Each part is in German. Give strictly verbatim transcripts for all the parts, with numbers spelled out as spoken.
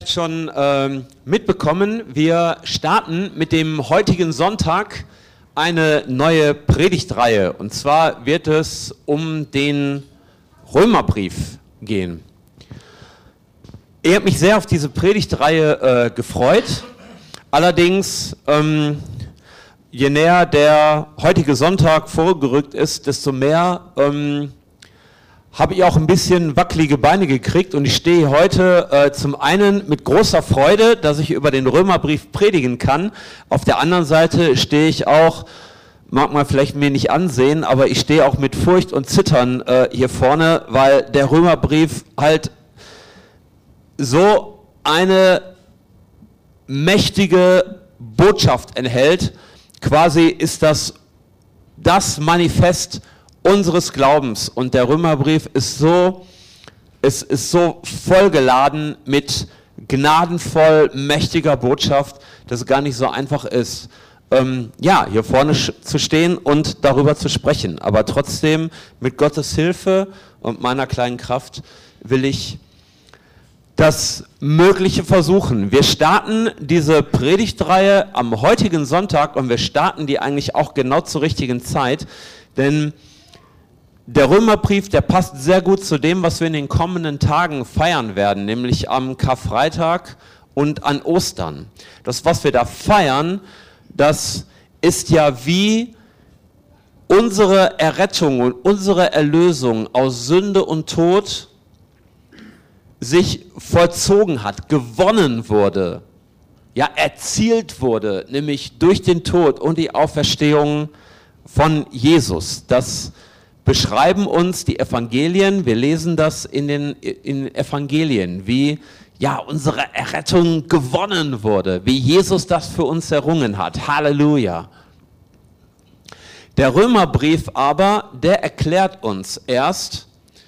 vielleicht schon ähm, mitbekommen, wir starten mit dem heutigen Sonntag eine neue Predigtreihe. Und zwar wird es um den Römerbrief gehen. Ich habe mich sehr auf diese Predigtreihe äh, gefreut. Allerdings, ähm, je näher der heutige Sonntag vorgerückt ist, desto mehr ähm, habe ich auch ein bisschen wackelige Beine gekriegt und ich stehe heute äh, zum einen mit großer Freude, dass ich über den Römerbrief predigen kann. Auf der anderen Seite stehe ich auch, mag man vielleicht mir nicht ansehen, aber ich stehe auch mit Furcht und Zittern äh, hier vorne, weil der Römerbrief halt so eine mächtige Botschaft enthält. Quasi ist das das Manifest unseres Glaubens, und der Römerbrief ist so, es ist so vollgeladen mit gnadenvoll mächtiger Botschaft, dass es gar nicht so einfach ist, ähm, ja, hier vorne zu stehen und darüber zu sprechen. Aber trotzdem, mit Gottes Hilfe und meiner kleinen Kraft will ich das Mögliche versuchen. Wir starten diese Predigtreihe am heutigen Sonntag und wir starten die eigentlich auch genau zur richtigen Zeit, denn der Römerbrief, der passt sehr gut zu dem, was wir in den kommenden Tagen feiern werden, nämlich am Karfreitag und an Ostern. Das, was wir da feiern, das ist ja wie unsere Errettung und unsere Erlösung aus Sünde und Tod sich vollzogen hat, gewonnen wurde, ja erzielt wurde, nämlich durch den Tod und die Auferstehung von Jesus. Das beschreiben uns die Evangelien, wir lesen das in den in Evangelien, wie ja unsere Errettung gewonnen wurde, wie Jesus das für uns errungen hat. Halleluja. Der Römerbrief aber, der erklärt uns erst,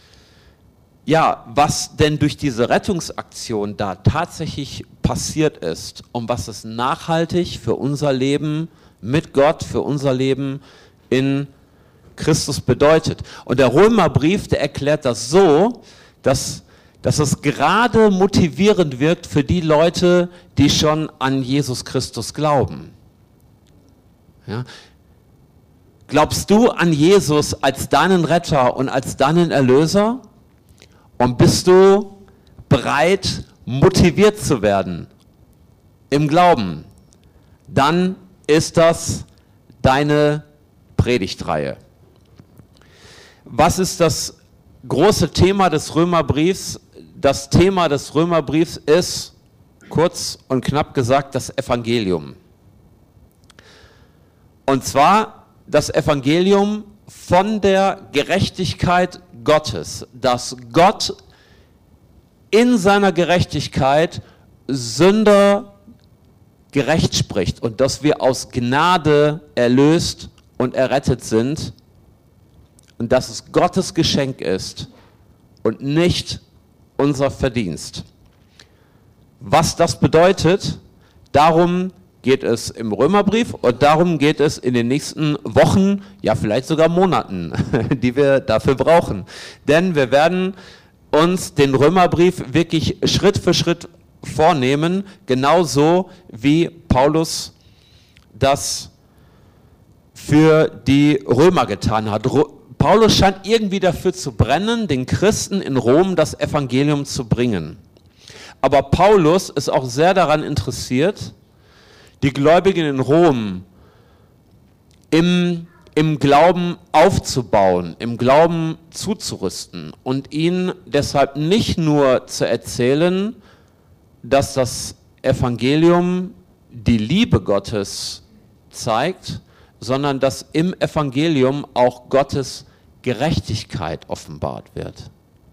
ja, was denn durch diese Rettungsaktion da tatsächlich passiert ist und was es nachhaltig für unser Leben mit Gott, für unser Leben in Christus bedeutet. Und der Römerbrief, der erklärt das so, dass, dass es gerade motivierend wirkt für die Leute, die schon an Jesus Christus glauben. Ja? Glaubst du an Jesus als deinen Retter und als deinen Erlöser? Und bist du bereit, motiviert zu werden im Glauben? Dann ist das deine Predigtreihe. Was ist das große Thema des Römerbriefs? Das Thema des Römerbriefs ist, kurz und knapp gesagt, das Evangelium. Und zwar das Evangelium von der Gerechtigkeit Gottes, dass Gott in seiner Gerechtigkeit Sünder gerecht spricht und dass wir aus Gnade erlöst und errettet sind. Und dass es Gottes Geschenk ist und nicht unser Verdienst. Was das bedeutet, darum geht es im Römerbrief und darum geht es in den nächsten Wochen, ja vielleicht sogar Monaten, die wir dafür brauchen. Denn wir werden uns den Römerbrief wirklich Schritt für Schritt vornehmen, genauso wie Paulus das für die Römer getan hat. Paulus scheint irgendwie dafür zu brennen, den Christen in Rom das Evangelium zu bringen. Aber Paulus ist auch sehr daran interessiert, die Gläubigen in Rom im, im Glauben aufzubauen, im Glauben zuzurüsten und ihnen deshalb nicht nur zu erzählen, dass das Evangelium die Liebe Gottes zeigt, sondern dass im Evangelium auch Gottes Gerechtigkeit offenbart wird.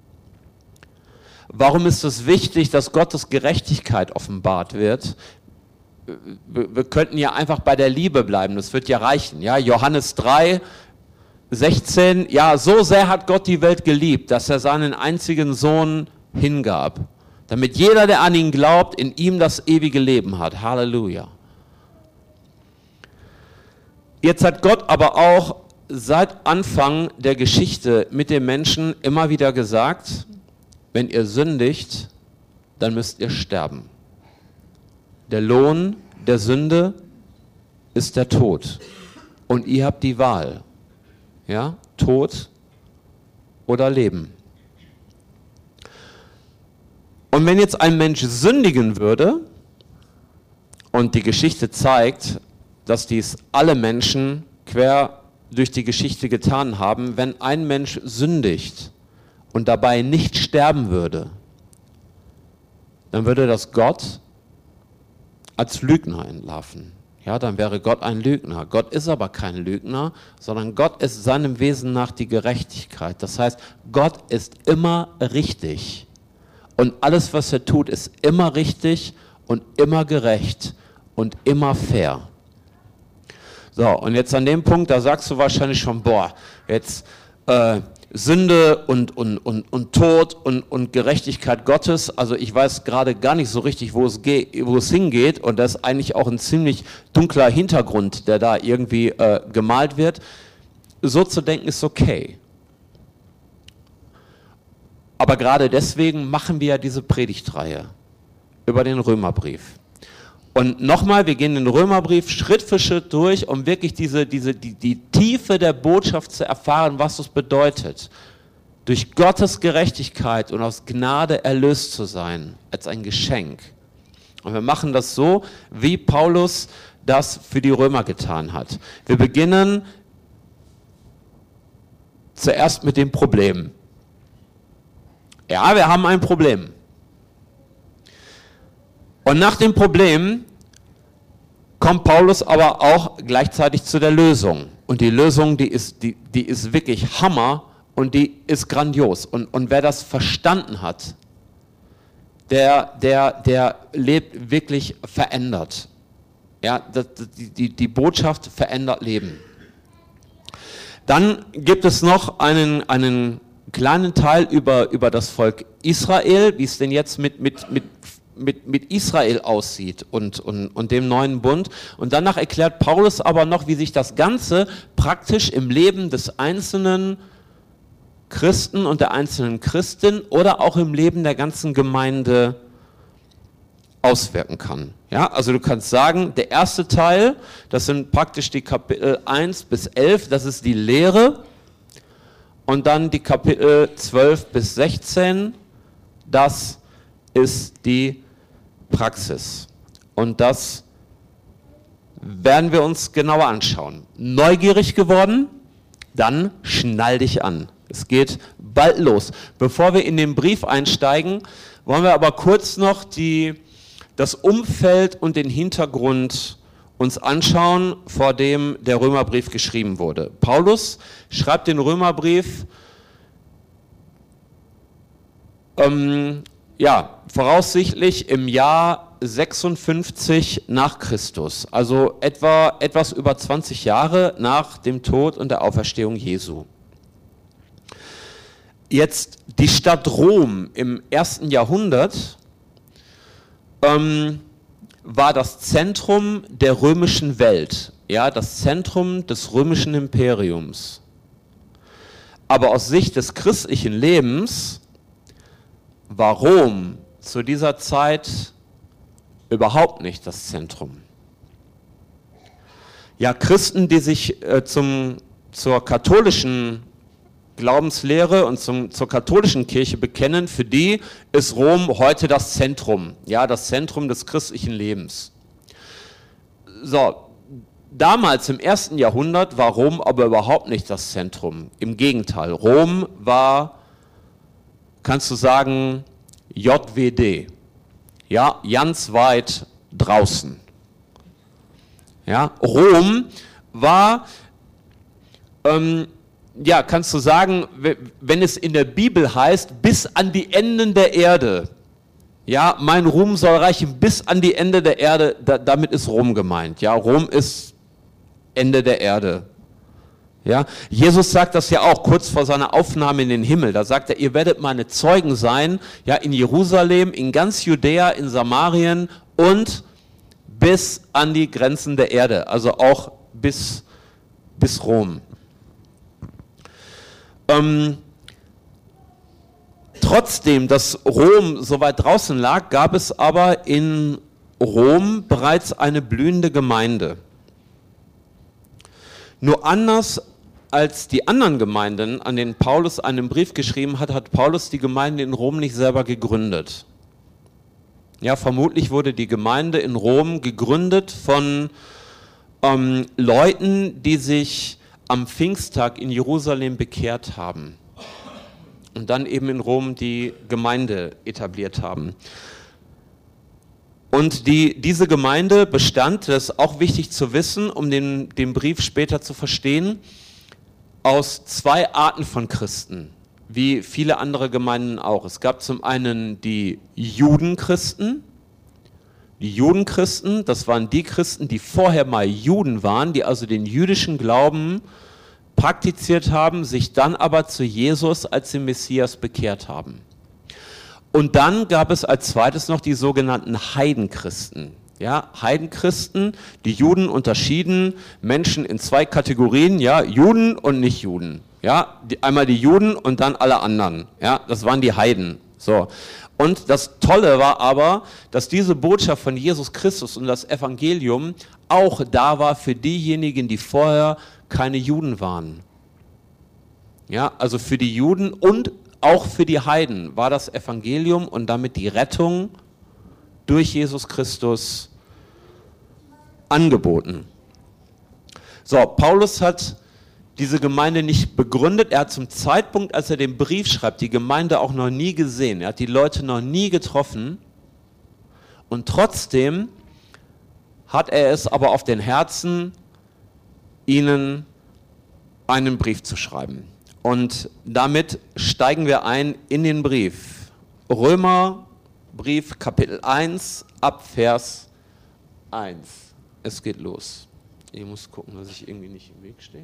Warum ist es wichtig, dass Gottes Gerechtigkeit offenbart wird? Wir, wir könnten ja einfach bei der Liebe bleiben, das wird ja reichen. Ja? Johannes drei, sechzehn, ja, so sehr hat Gott die Welt geliebt, dass er seinen einzigen Sohn hingab, damit jeder, der an ihn glaubt, in ihm das ewige Leben hat. Halleluja. Jetzt hat Gott aber auch seit Anfang der Geschichte mit den Menschen immer wieder gesagt, wenn ihr sündigt, dann müsst ihr sterben. Der Lohn der Sünde ist der Tod. Und ihr habt die Wahl. Ja? Tod oder Leben. Und wenn jetzt ein Mensch sündigen würde, und die Geschichte zeigt, dass dies alle Menschen quer durch die Geschichte getan haben, wenn ein Mensch sündigt und dabei nicht sterben würde, dann würde das Gott als Lügner entlarven. Ja, dann wäre Gott ein Lügner. Gott ist aber kein Lügner, sondern Gott ist seinem Wesen nach die Gerechtigkeit. Das heißt, Gott ist immer richtig. Und alles, was er tut, ist immer richtig und immer gerecht und immer fair. So, und jetzt an dem Punkt, da sagst du wahrscheinlich schon, boah, jetzt äh, Sünde und, und, und, und Tod und, und Gerechtigkeit Gottes, also ich weiß gerade gar nicht so richtig, wo es, geht, wo es hingeht, und das ist eigentlich auch ein ziemlich dunkler Hintergrund, der da irgendwie äh, gemalt wird. So zu denken ist okay. Aber gerade deswegen machen wir ja diese Predigtreihe über den Römerbrief. Und nochmal, wir gehen den Römerbrief Schritt für Schritt durch, um wirklich diese, diese, die, die Tiefe der Botschaft zu erfahren, was es bedeutet, durch Gottes Gerechtigkeit und aus Gnade erlöst zu sein, als ein Geschenk. Und wir machen das so, wie Paulus das für die Römer getan hat. Wir beginnen zuerst mit dem Problem. Ja, wir haben ein Problem. Und nach dem Problem kommt Paulus aber auch gleichzeitig zu der Lösung. Und die Lösung, die ist, die, die ist wirklich Hammer und die ist grandios. Und, und wer das verstanden hat, der, der, der lebt wirklich verändert. Ja, das, die, die, die Botschaft verändert Leben. Dann gibt es noch einen, einen kleinen Teil über, über das Volk Israel, wie es denn jetzt mit, mit, mit Mit, mit Israel aussieht und, und, und dem neuen Bund. Und danach erklärt Paulus aber noch, wie sich das Ganze praktisch im Leben des einzelnen Christen und der einzelnen Christin oder auch im Leben der ganzen Gemeinde auswirken kann. Ja, also du kannst sagen, der erste Teil, das sind praktisch die Kapitel eins bis elf, das ist die Lehre. Und dann die Kapitel zwölf bis sechzehn, das ist die Praxis. Und das werden wir uns genauer anschauen. Neugierig geworden? Dann schnall dich an. Es geht bald los. Bevor wir in den Brief einsteigen, wollen wir aber kurz noch die, das Umfeld und den Hintergrund uns anschauen, vor dem der Römerbrief geschrieben wurde. Paulus schreibt den Römerbrief ähm, ja, voraussichtlich im Jahr sechsundfünfzig nach Christus, also etwa etwas über zwanzig Jahre nach dem Tod und der Auferstehung Jesu. Jetzt die Stadt Rom im ersten Jahrhundert ähm, war das Zentrum der römischen Welt, ja, das Zentrum des römischen Imperiums. Aber aus Sicht des christlichen Lebens war Rom zu dieser Zeit überhaupt nicht das Zentrum. Ja, Christen, die sich äh, zum, zur katholischen Glaubenslehre und zum, zur katholischen Kirche bekennen, für die ist Rom heute das Zentrum, ja, das Zentrum des christlichen Lebens. So, damals im ersten Jahrhundert war Rom aber überhaupt nicht das Zentrum. Im Gegenteil, Rom war, kannst du sagen, J W D, ja, ganz weit draußen. Ja, Rom war, ähm, ja, kannst du sagen, wenn es in der Bibel heißt, bis an die Enden der Erde, ja, mein Ruhm soll reichen bis an die Ende der Erde, da, damit ist Rom gemeint, ja, Rom ist Ende der Erde. Ja, Jesus sagt das ja auch kurz vor seiner Aufnahme in den Himmel. Da sagt er, ihr werdet meine Zeugen sein, ja, in Jerusalem, in ganz Judäa, in Samarien und bis an die Grenzen der Erde, also auch bis, bis Rom. Ähm, trotzdem, dass Rom so weit draußen lag, gab es aber in Rom bereits eine blühende Gemeinde. Nur anders als die anderen Gemeinden, an denen Paulus einen Brief geschrieben hat, hat Paulus die Gemeinde in Rom nicht selber gegründet. Ja, vermutlich wurde die Gemeinde in Rom gegründet von ähm, Leuten, die sich am Pfingsttag in Jerusalem bekehrt haben und dann eben in Rom die Gemeinde etabliert haben. Und die, diese Gemeinde bestand, das ist auch wichtig zu wissen, um den, den Brief später zu verstehen, aus zwei Arten von Christen, wie viele andere Gemeinden auch. Es gab zum einen die Judenchristen. Die Judenchristen, das waren die Christen, die vorher mal Juden waren, die also den jüdischen Glauben praktiziert haben, sich dann aber zu Jesus als dem Messias bekehrt haben. Und dann gab es als zweites noch die sogenannten Heidenchristen. Ja, Heidenchristen, die Juden unterschieden Menschen in zwei Kategorien, ja, Juden und Nicht-Juden. Ja, die, einmal die Juden und dann alle anderen. Ja, das waren die Heiden. So. Und das Tolle war aber, dass diese Botschaft von Jesus Christus und das Evangelium auch da war für diejenigen, die vorher keine Juden waren. Ja, also für die Juden und auch für die Heiden war das Evangelium und damit die Rettung durch Jesus Christus angeboten. So, Paulus hat diese Gemeinde nicht begründet. Er hat zum Zeitpunkt, als er den Brief schreibt, die Gemeinde auch noch nie gesehen. Er hat die Leute noch nie getroffen. Und trotzdem hat er es aber auf den Herzen, ihnen einen Brief zu schreiben. Und damit steigen wir ein in den Brief. Römerbrief, Kapitel eins, ab Vers eins. Es geht los. Ich muss gucken, dass ich irgendwie nicht im Weg stehe.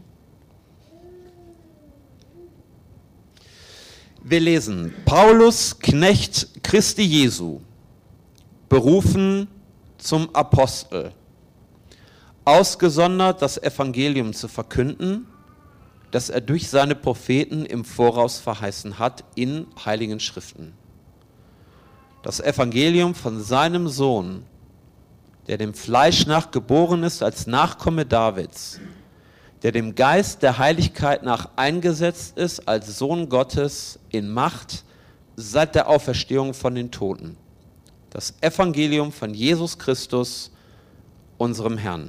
Wir lesen, Paulus, Knecht Christi Jesu, berufen zum Apostel, ausgesondert das Evangelium zu verkünden, das er durch seine Propheten im Voraus verheißen hat in heiligen Schriften. Das Evangelium von seinem Sohn, der dem Fleisch nach geboren ist als Nachkomme Davids, der dem Geist der Heiligkeit nach eingesetzt ist als Sohn Gottes in Macht seit der Auferstehung von den Toten. Das Evangelium von Jesus Christus, unserem Herrn.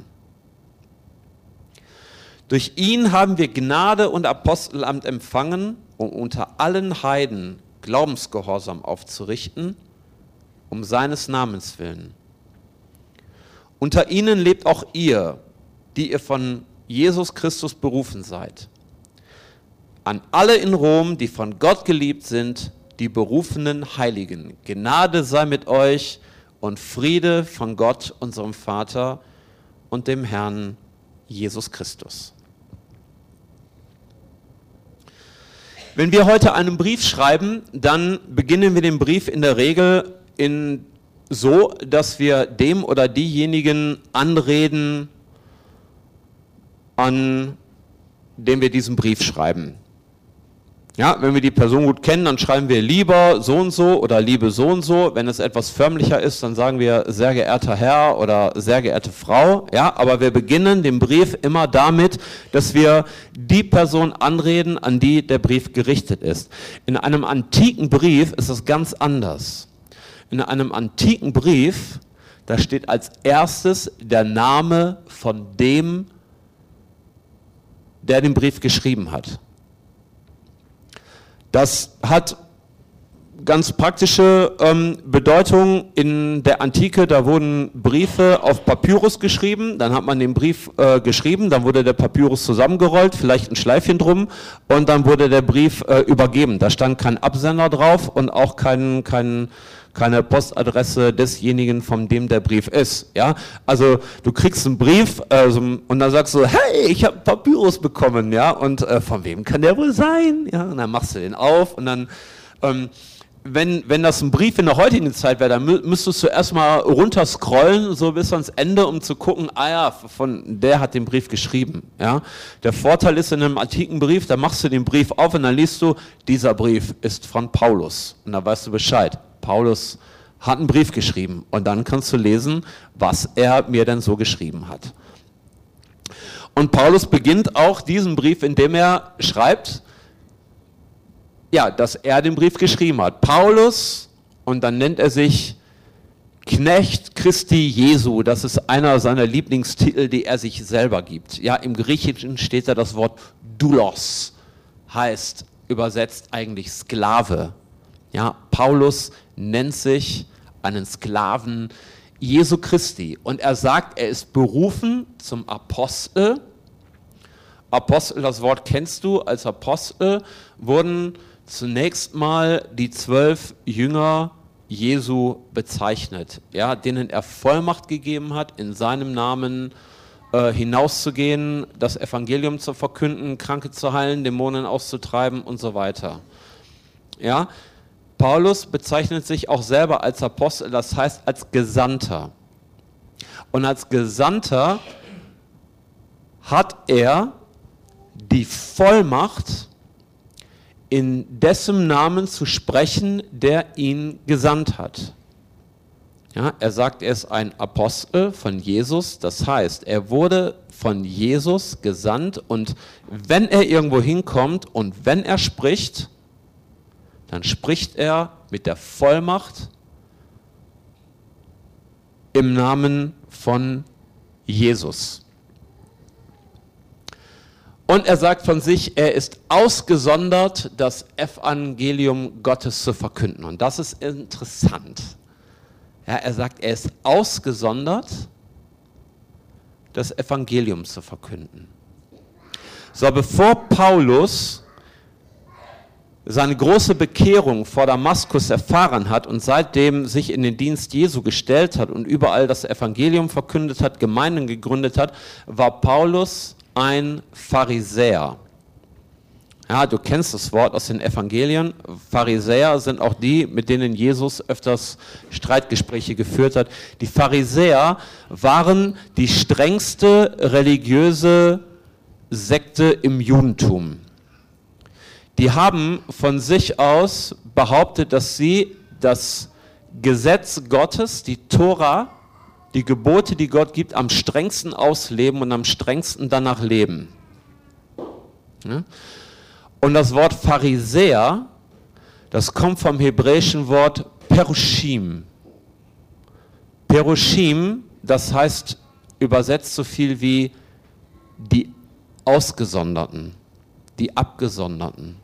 Durch ihn haben wir Gnade und Apostelamt empfangen, um unter allen Heiden Glaubensgehorsam aufzurichten, um seines Namens willen. Unter ihnen lebt auch ihr, die ihr von Jesus Christus berufen seid. An alle in Rom, die von Gott geliebt sind, die berufenen Heiligen. Gnade sei mit euch und Friede von Gott, unserem Vater und dem Herrn Jesus Christus. Wenn wir heute einen Brief schreiben, dann beginnen wir den Brief in der Regel in so, dass wir dem oder diejenigen anreden, an dem wir diesen Brief schreiben. Ja, wenn wir die Person gut kennen, dann schreiben wir lieber so und so oder liebe so und so. Wenn es etwas förmlicher ist, dann sagen wir sehr geehrter Herr oder sehr geehrte Frau. Ja, aber wir beginnen den Brief immer damit, dass wir die Person anreden, an die der Brief gerichtet ist. In einem antiken Brief ist es ganz anders. In einem antiken Brief, da steht als erstes der Name von dem, der den Brief geschrieben hat. Das hat ganz praktische ähm, Bedeutung in der Antike. Da wurden Briefe auf Papyrus geschrieben, dann hat man den Brief äh, geschrieben, dann wurde der Papyrus zusammengerollt, vielleicht ein Schleifchen drum und dann wurde der Brief äh, übergeben. Da stand kein Absender drauf und auch kein, kein, keine Postadresse desjenigen, von dem der Brief ist. Ja? Also du kriegst einen Brief äh, so, und dann sagst du, hey, ich habe Papyrus bekommen, ja, und äh, von wem kann der wohl sein? Ja, und dann machst du den auf und dann ähm, Wenn, wenn das ein Brief in der heutigen Zeit wäre, dann mü müsstest du erstmal runterscrollen, so bis ans Ende, um zu gucken, ah ja, von der hat den Brief geschrieben. Ja? Der Vorteil ist in einem antiken Brief, da machst du den Brief auf und dann liest du, dieser Brief ist von Paulus. Und dann weißt du Bescheid. Paulus hat einen Brief geschrieben. Und dann kannst du lesen, was er mir denn so geschrieben hat. Und Paulus beginnt auch diesen Brief, indem er schreibt, ja, dass er den Brief geschrieben hat. Paulus, und dann nennt er sich Knecht Christi Jesu. Das ist einer seiner Lieblingstitel, die er sich selber gibt. Ja, im Griechischen steht da das Wort Doulos, heißt übersetzt eigentlich Sklave. Ja, Paulus nennt sich einen Sklaven Jesu Christi. Und er sagt, er ist berufen zum Apostel. Apostel, das Wort kennst du. Als Apostel wurden zunächst mal die zwölf Jünger Jesu bezeichnet, ja, denen er Vollmacht gegeben hat, in seinem Namen äh, hinauszugehen, das Evangelium zu verkünden, Kranke zu heilen, Dämonen auszutreiben und so weiter. Ja, Paulus bezeichnet sich auch selber als Apostel, das heißt als Gesandter. Und als Gesandter hat er die Vollmacht, in dessen Namen zu sprechen, der ihn gesandt hat. Ja, er sagt, er ist ein Apostel von Jesus, das heißt, er wurde von Jesus gesandt und wenn er irgendwo hinkommt und wenn er spricht, dann spricht er mit der Vollmacht im Namen von Jesus. Und er sagt von sich, er ist ausgesondert, das Evangelium Gottes zu verkünden. Und das ist interessant. Ja, er sagt, er ist ausgesondert, das Evangelium zu verkünden. So, bevor Paulus seine große Bekehrung vor Damaskus erfahren hat und seitdem sich in den Dienst Jesu gestellt hat und überall das Evangelium verkündet hat, Gemeinden gegründet hat, war Paulus ein Pharisäer. Ja, du kennst das Wort aus den Evangelien. Pharisäer sind auch die, mit denen Jesus öfters Streitgespräche geführt hat. Die Pharisäer waren die strengste religiöse Sekte im Judentum. Die haben von sich aus behauptet, dass sie das Gesetz Gottes, die Tora, die Gebote, die Gott gibt, am strengsten ausleben und am strengsten danach leben. Ja? Und das Wort Pharisäer, das kommt vom hebräischen Wort Perushim. Perushim, das heißt übersetzt so viel wie die Ausgesonderten, die Abgesonderten.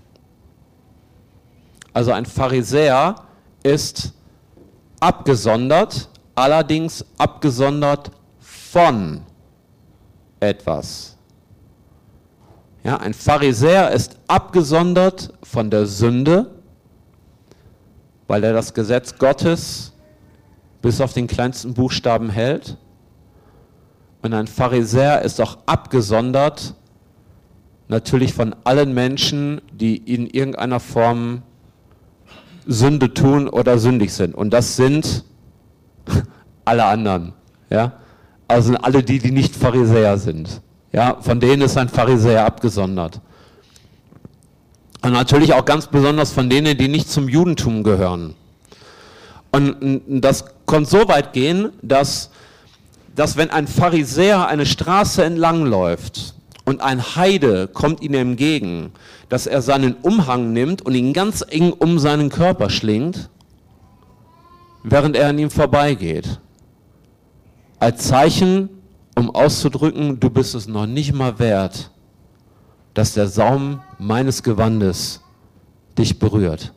Also ein Pharisäer ist abgesondert, allerdings abgesondert von etwas. Ja, ein Pharisäer ist abgesondert von der Sünde, weil er das Gesetz Gottes bis auf den kleinsten Buchstaben hält. Und ein Pharisäer ist auch abgesondert natürlich von allen Menschen, die in irgendeiner Form Sünde tun oder sündig sind. Und das sind alle anderen. Ja? Also alle die, die nicht Pharisäer sind. Ja? Von denen ist ein Pharisäer abgesondert. Und natürlich auch ganz besonders von denen, die nicht zum Judentum gehören. Und das konnte so weit gehen, dass, dass wenn ein Pharisäer eine Straße entlangläuft und ein Heide kommt ihm entgegen, dass er seinen Umhang nimmt und ihn ganz eng um seinen Körper schlingt, während er an ihm vorbeigeht. Als Zeichen, um auszudrücken, du bist es noch nicht mal wert, dass der Saum meines Gewandes dich berührt.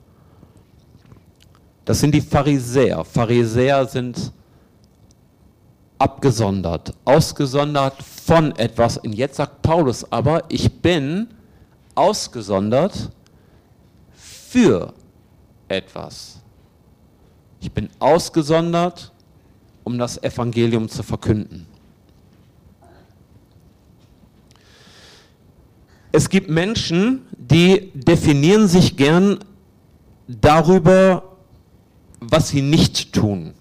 Das sind die Pharisäer. Pharisäer sind abgesondert, ausgesondert von etwas. Und jetzt sagt Paulus aber, ich bin ausgesondert für etwas. Ich bin ausgesondert, um das Evangelium zu verkünden. Es gibt Menschen, die definieren sich gern darüber, was sie nicht tun.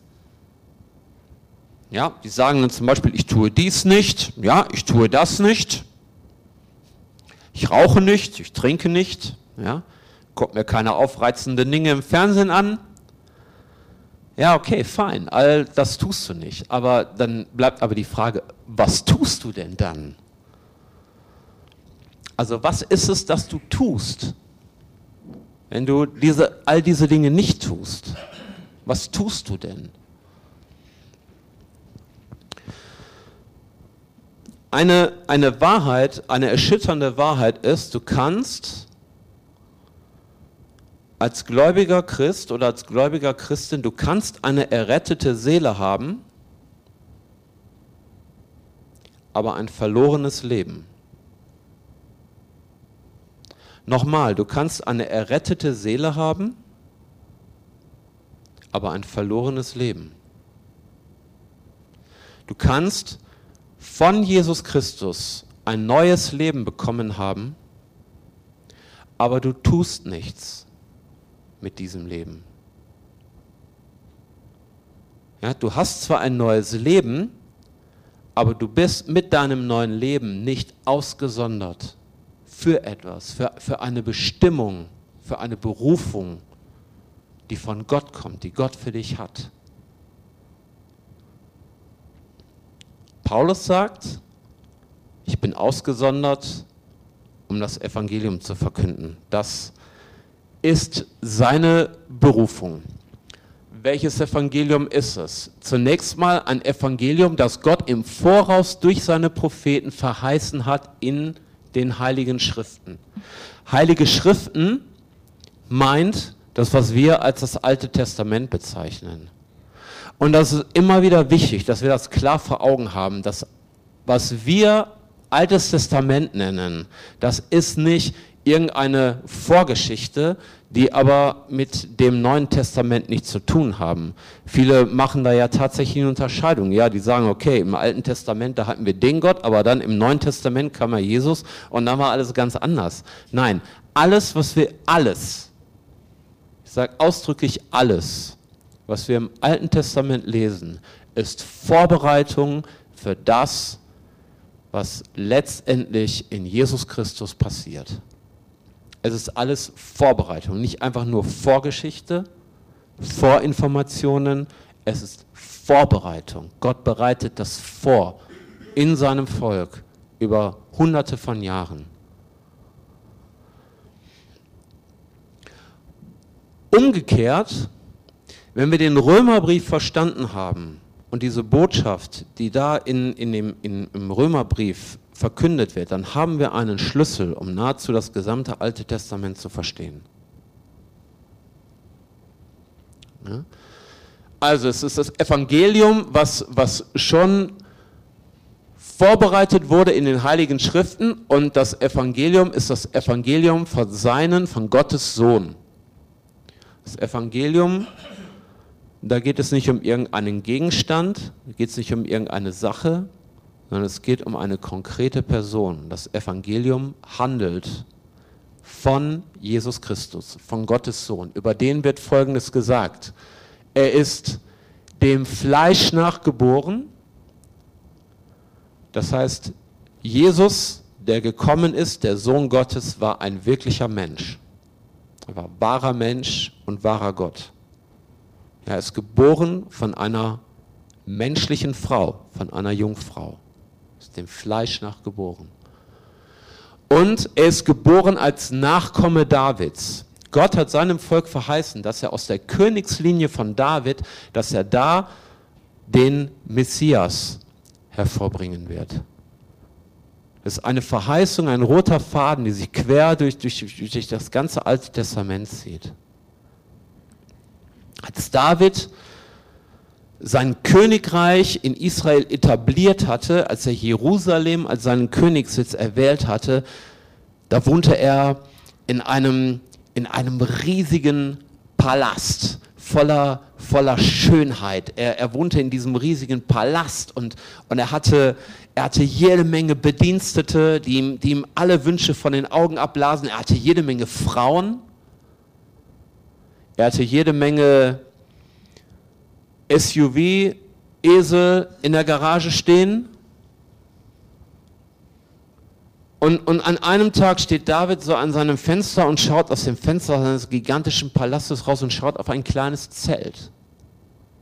Ja, die sagen dann zum Beispiel, ich tue dies nicht, ja, ich tue das nicht, ich rauche nicht, ich trinke nicht, ja, gucke mir keine aufreizenden Dinge im Fernsehen an. Ja, okay, fein, all das tust du nicht. Aber dann bleibt aber die Frage, was tust du denn dann? Also was ist es, das du tust, wenn du diese, all diese Dinge nicht tust? Was tust du denn? Eine, eine Wahrheit, eine erschütternde Wahrheit ist, du kannst als gläubiger Christ oder als gläubiger Christin, du kannst eine errettete Seele haben, aber ein verlorenes Leben. Nochmal, du kannst eine errettete Seele haben, aber ein verlorenes Leben. Du kannst von Jesus Christus ein neues Leben bekommen haben, aber du tust nichts mit diesem Leben. Ja, du hast zwar ein neues Leben, aber du bist mit deinem neuen Leben nicht ausgesondert für etwas, für, für eine Bestimmung, für eine Berufung, die von Gott kommt, die Gott für dich hat. Paulus sagt, ich bin ausgesondert, um das Evangelium zu verkünden. Das ist seine Berufung. Welches Evangelium ist es? Zunächst mal ein Evangelium, das Gott im Voraus durch seine Propheten verheißen hat in den Heiligen Schriften. Heilige Schriften meint das, was wir als das Alte Testament bezeichnen. Und das ist immer wieder wichtig, dass wir das klar vor Augen haben, dass was wir Altes Testament nennen, das ist nicht irgendeine Vorgeschichte, die aber mit dem Neuen Testament nichts zu tun haben. Viele machen da ja tatsächlich eine Unterscheidung. Ja, die sagen, okay, im Alten Testament, da hatten wir den Gott, aber dann im Neuen Testament kam ja Jesus und dann war alles ganz anders. Nein, alles, was wir, alles, ich sage ausdrücklich alles, was wir im Alten Testament lesen, ist Vorbereitung für das, was letztendlich in Jesus Christus passiert. Es ist alles Vorbereitung, nicht einfach nur Vorgeschichte, Vorinformationen, es ist Vorbereitung. Gott bereitet das vor in seinem Volk über hunderte von Jahren. Umgekehrt, wenn wir den Römerbrief verstanden haben und diese Botschaft, die da in, in dem, in, im Römerbrief verkündet wird, dann haben wir einen Schlüssel, um nahezu das gesamte Alte Testament zu verstehen. Ja? Also es ist das Evangelium, was, was schon vorbereitet wurde in den Heiligen Schriften, und das Evangelium ist das Evangelium von seinen, von Gottes Sohn. Das Evangelium, da geht es nicht um irgendeinen Gegenstand, da geht es nicht um irgendeine Sache, sondern es geht um eine konkrete Person. Das Evangelium handelt von Jesus Christus, von Gottes Sohn. Über den wird Folgendes gesagt: Er ist dem Fleisch nach geboren. Das heißt, Jesus, der gekommen ist, der Sohn Gottes, war ein wirklicher Mensch. Er war wahrer Mensch und wahrer Gott. Er ist geboren von einer menschlichen Frau, von einer Jungfrau. Ist dem Fleisch nach geboren. Und er ist geboren als Nachkomme Davids. Gott hat seinem Volk verheißen, dass er aus der Königslinie von David, dass er da den Messias hervorbringen wird. Das ist eine Verheißung, ein roter Faden, die sich quer durch, durch, durch das ganze Alte Testament zieht. Als David sein Königreich in Israel etabliert hatte, als er Jerusalem als seinen Königssitz erwählt hatte, da wohnte er in einem, in einem riesigen Palast voller, voller Schönheit. Er, er wohnte in diesem riesigen Palast und, und er hatte, er hatte jede Menge Bedienstete, die ihm, die ihm alle Wünsche von den Augen abblasen. Er hatte jede Menge Frauen. Er hatte jede Menge S U V, Esel in der Garage stehen. Und, und an einem Tag steht David so an seinem Fenster und schaut aus dem Fenster seines gigantischen Palastes raus und schaut auf ein kleines Zelt.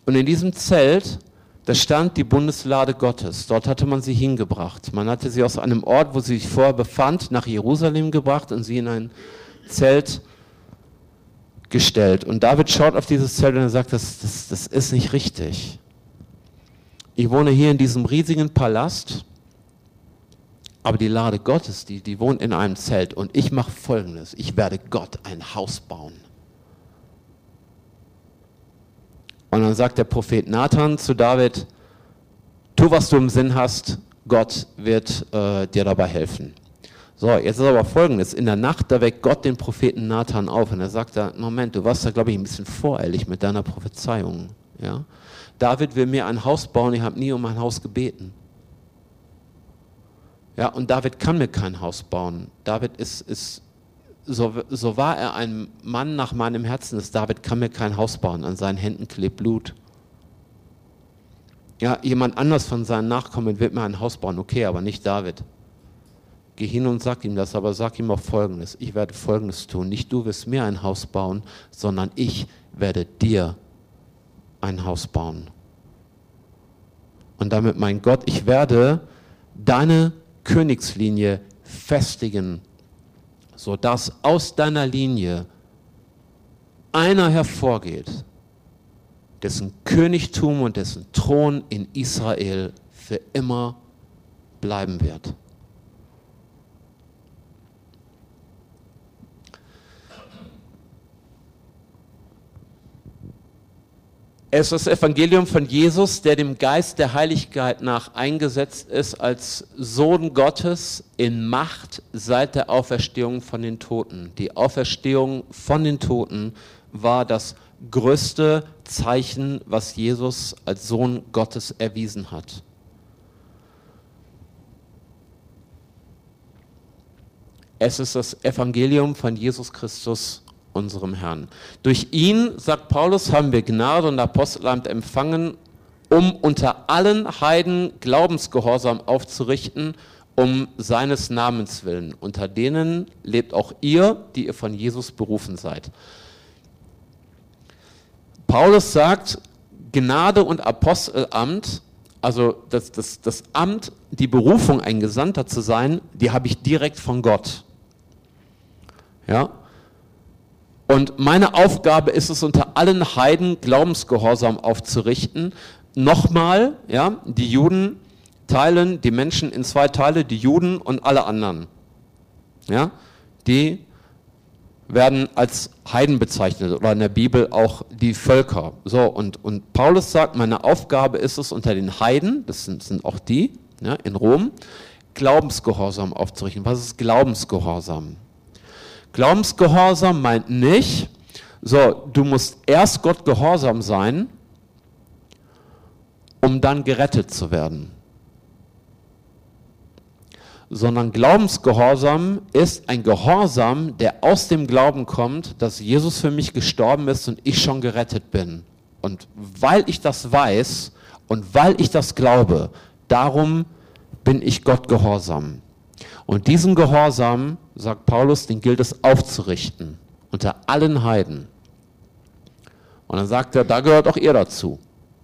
Und in diesem Zelt, da stand die Bundeslade Gottes. Dort hatte man sie hingebracht. Man hatte sie aus einem Ort, wo sie sich vorher befand, nach Jerusalem gebracht und sie in ein Zelt gestellt. Und David schaut auf dieses Zelt und er sagt, das, das, das ist nicht richtig. Ich wohne hier in diesem riesigen Palast, aber die Lade Gottes, die, die wohnt in einem Zelt. Und ich mache Folgendes, ich werde Gott ein Haus bauen. Und dann sagt der Prophet Nathan zu David, tu, was du im Sinn hast, Gott wird äh, dir dabei helfen. So, jetzt ist aber Folgendes, in der Nacht, da weckt Gott den Propheten Nathan auf und er sagt da, Moment, du warst da, glaube ich, ein bisschen voreilig mit deiner Prophezeiung. Ja? David will mir ein Haus bauen, ich habe nie um ein Haus gebeten. Ja, und David kann mir kein Haus bauen. David ist, ist So, so war er ein Mann nach meinem Herzen, ist David kann mir kein Haus bauen, an seinen Händen klebt Blut. Ja, jemand anders von seinen Nachkommen wird mir ein Haus bauen, okay, aber nicht David. Geh hin und sag ihm das, aber sag ihm auch Folgendes, ich werde Folgendes tun, nicht du wirst mir ein Haus bauen, sondern ich werde dir ein Haus bauen. Und damit, mein Gott, ich werde deine Königslinie festigen, sodass aus deiner Linie einer hervorgeht, dessen Königtum und dessen Thron in Israel für immer bleiben wird. Es ist das Evangelium von Jesus, der dem Geist der Heiligkeit nach eingesetzt ist als Sohn Gottes in Macht seit der Auferstehung von den Toten. Die Auferstehung von den Toten war das größte Zeichen, was Jesus als Sohn Gottes erwiesen hat. Es ist das Evangelium von Jesus Christus, unserem Herrn. Durch ihn, sagt Paulus, haben wir Gnade und Apostelamt empfangen, um unter allen Heiden Glaubensgehorsam aufzurichten, um seines Namens willen. Unter denen lebt auch ihr, die ihr von Jesus berufen seid. Paulus sagt, Gnade und Apostelamt, also das, das, das Amt, die Berufung, ein Gesandter zu sein, die habe ich direkt von Gott. Ja? Und meine Aufgabe ist es, unter allen Heiden Glaubensgehorsam aufzurichten. Nochmal, ja, die Juden teilen die Menschen in zwei Teile, die Juden und alle anderen. Ja, die werden als Heiden bezeichnet oder in der Bibel auch die Völker. So, und, und Paulus sagt, meine Aufgabe ist es, unter den Heiden, das sind, sind auch die, ja, in Rom, Glaubensgehorsam aufzurichten. Was ist Glaubensgehorsam? Glaubensgehorsam meint nicht, so, du musst erst Gott gehorsam sein, um dann gerettet zu werden. Sondern Glaubensgehorsam ist ein Gehorsam, der aus dem Glauben kommt, dass Jesus für mich gestorben ist und ich schon gerettet bin. Und weil ich das weiß und weil ich das glaube, darum bin ich Gott gehorsam. Und diesen Gehorsam, sagt Paulus, den gilt es aufzurichten, unter allen Heiden. Und dann sagt er, da gehört auch ihr dazu.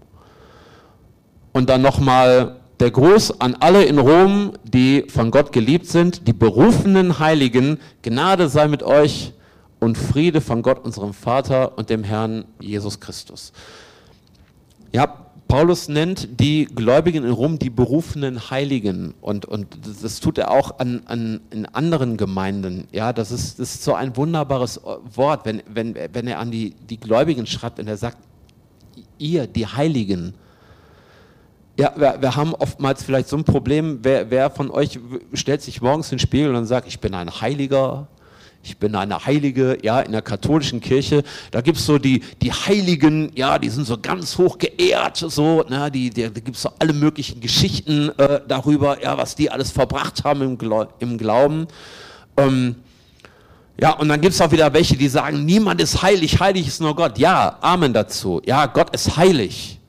Und dann nochmal der Gruß an alle in Rom, die von Gott geliebt sind, die berufenen Heiligen, Gnade sei mit euch und Friede von Gott, unserem Vater und dem Herrn Jesus Christus. Ja, Paulus nennt die Gläubigen in Rom die berufenen Heiligen und, und das tut er auch an, an, in anderen Gemeinden. Ja, das ist, das ist so ein wunderbares Wort, wenn, wenn, wenn er an die, die Gläubigen schreibt und er sagt, ihr, die Heiligen. Ja, wir, wir haben oftmals vielleicht so ein Problem, wer, wer von euch stellt sich morgens in den Spiegel und sagt, ich bin ein Heiliger, ich bin eine Heilige, ja, in der katholischen Kirche, da gibt's so die, die Heiligen, ja, die sind so ganz hoch geehrt, so, ne, die, die, da gibt's so alle möglichen Geschichten äh, darüber, ja, was die alles verbracht haben im, Glau im Glauben. Ähm, ja, und dann gibt's auch wieder welche, die sagen, niemand ist heilig, heilig ist nur Gott. Ja, Amen dazu. Ja, Gott ist heilig.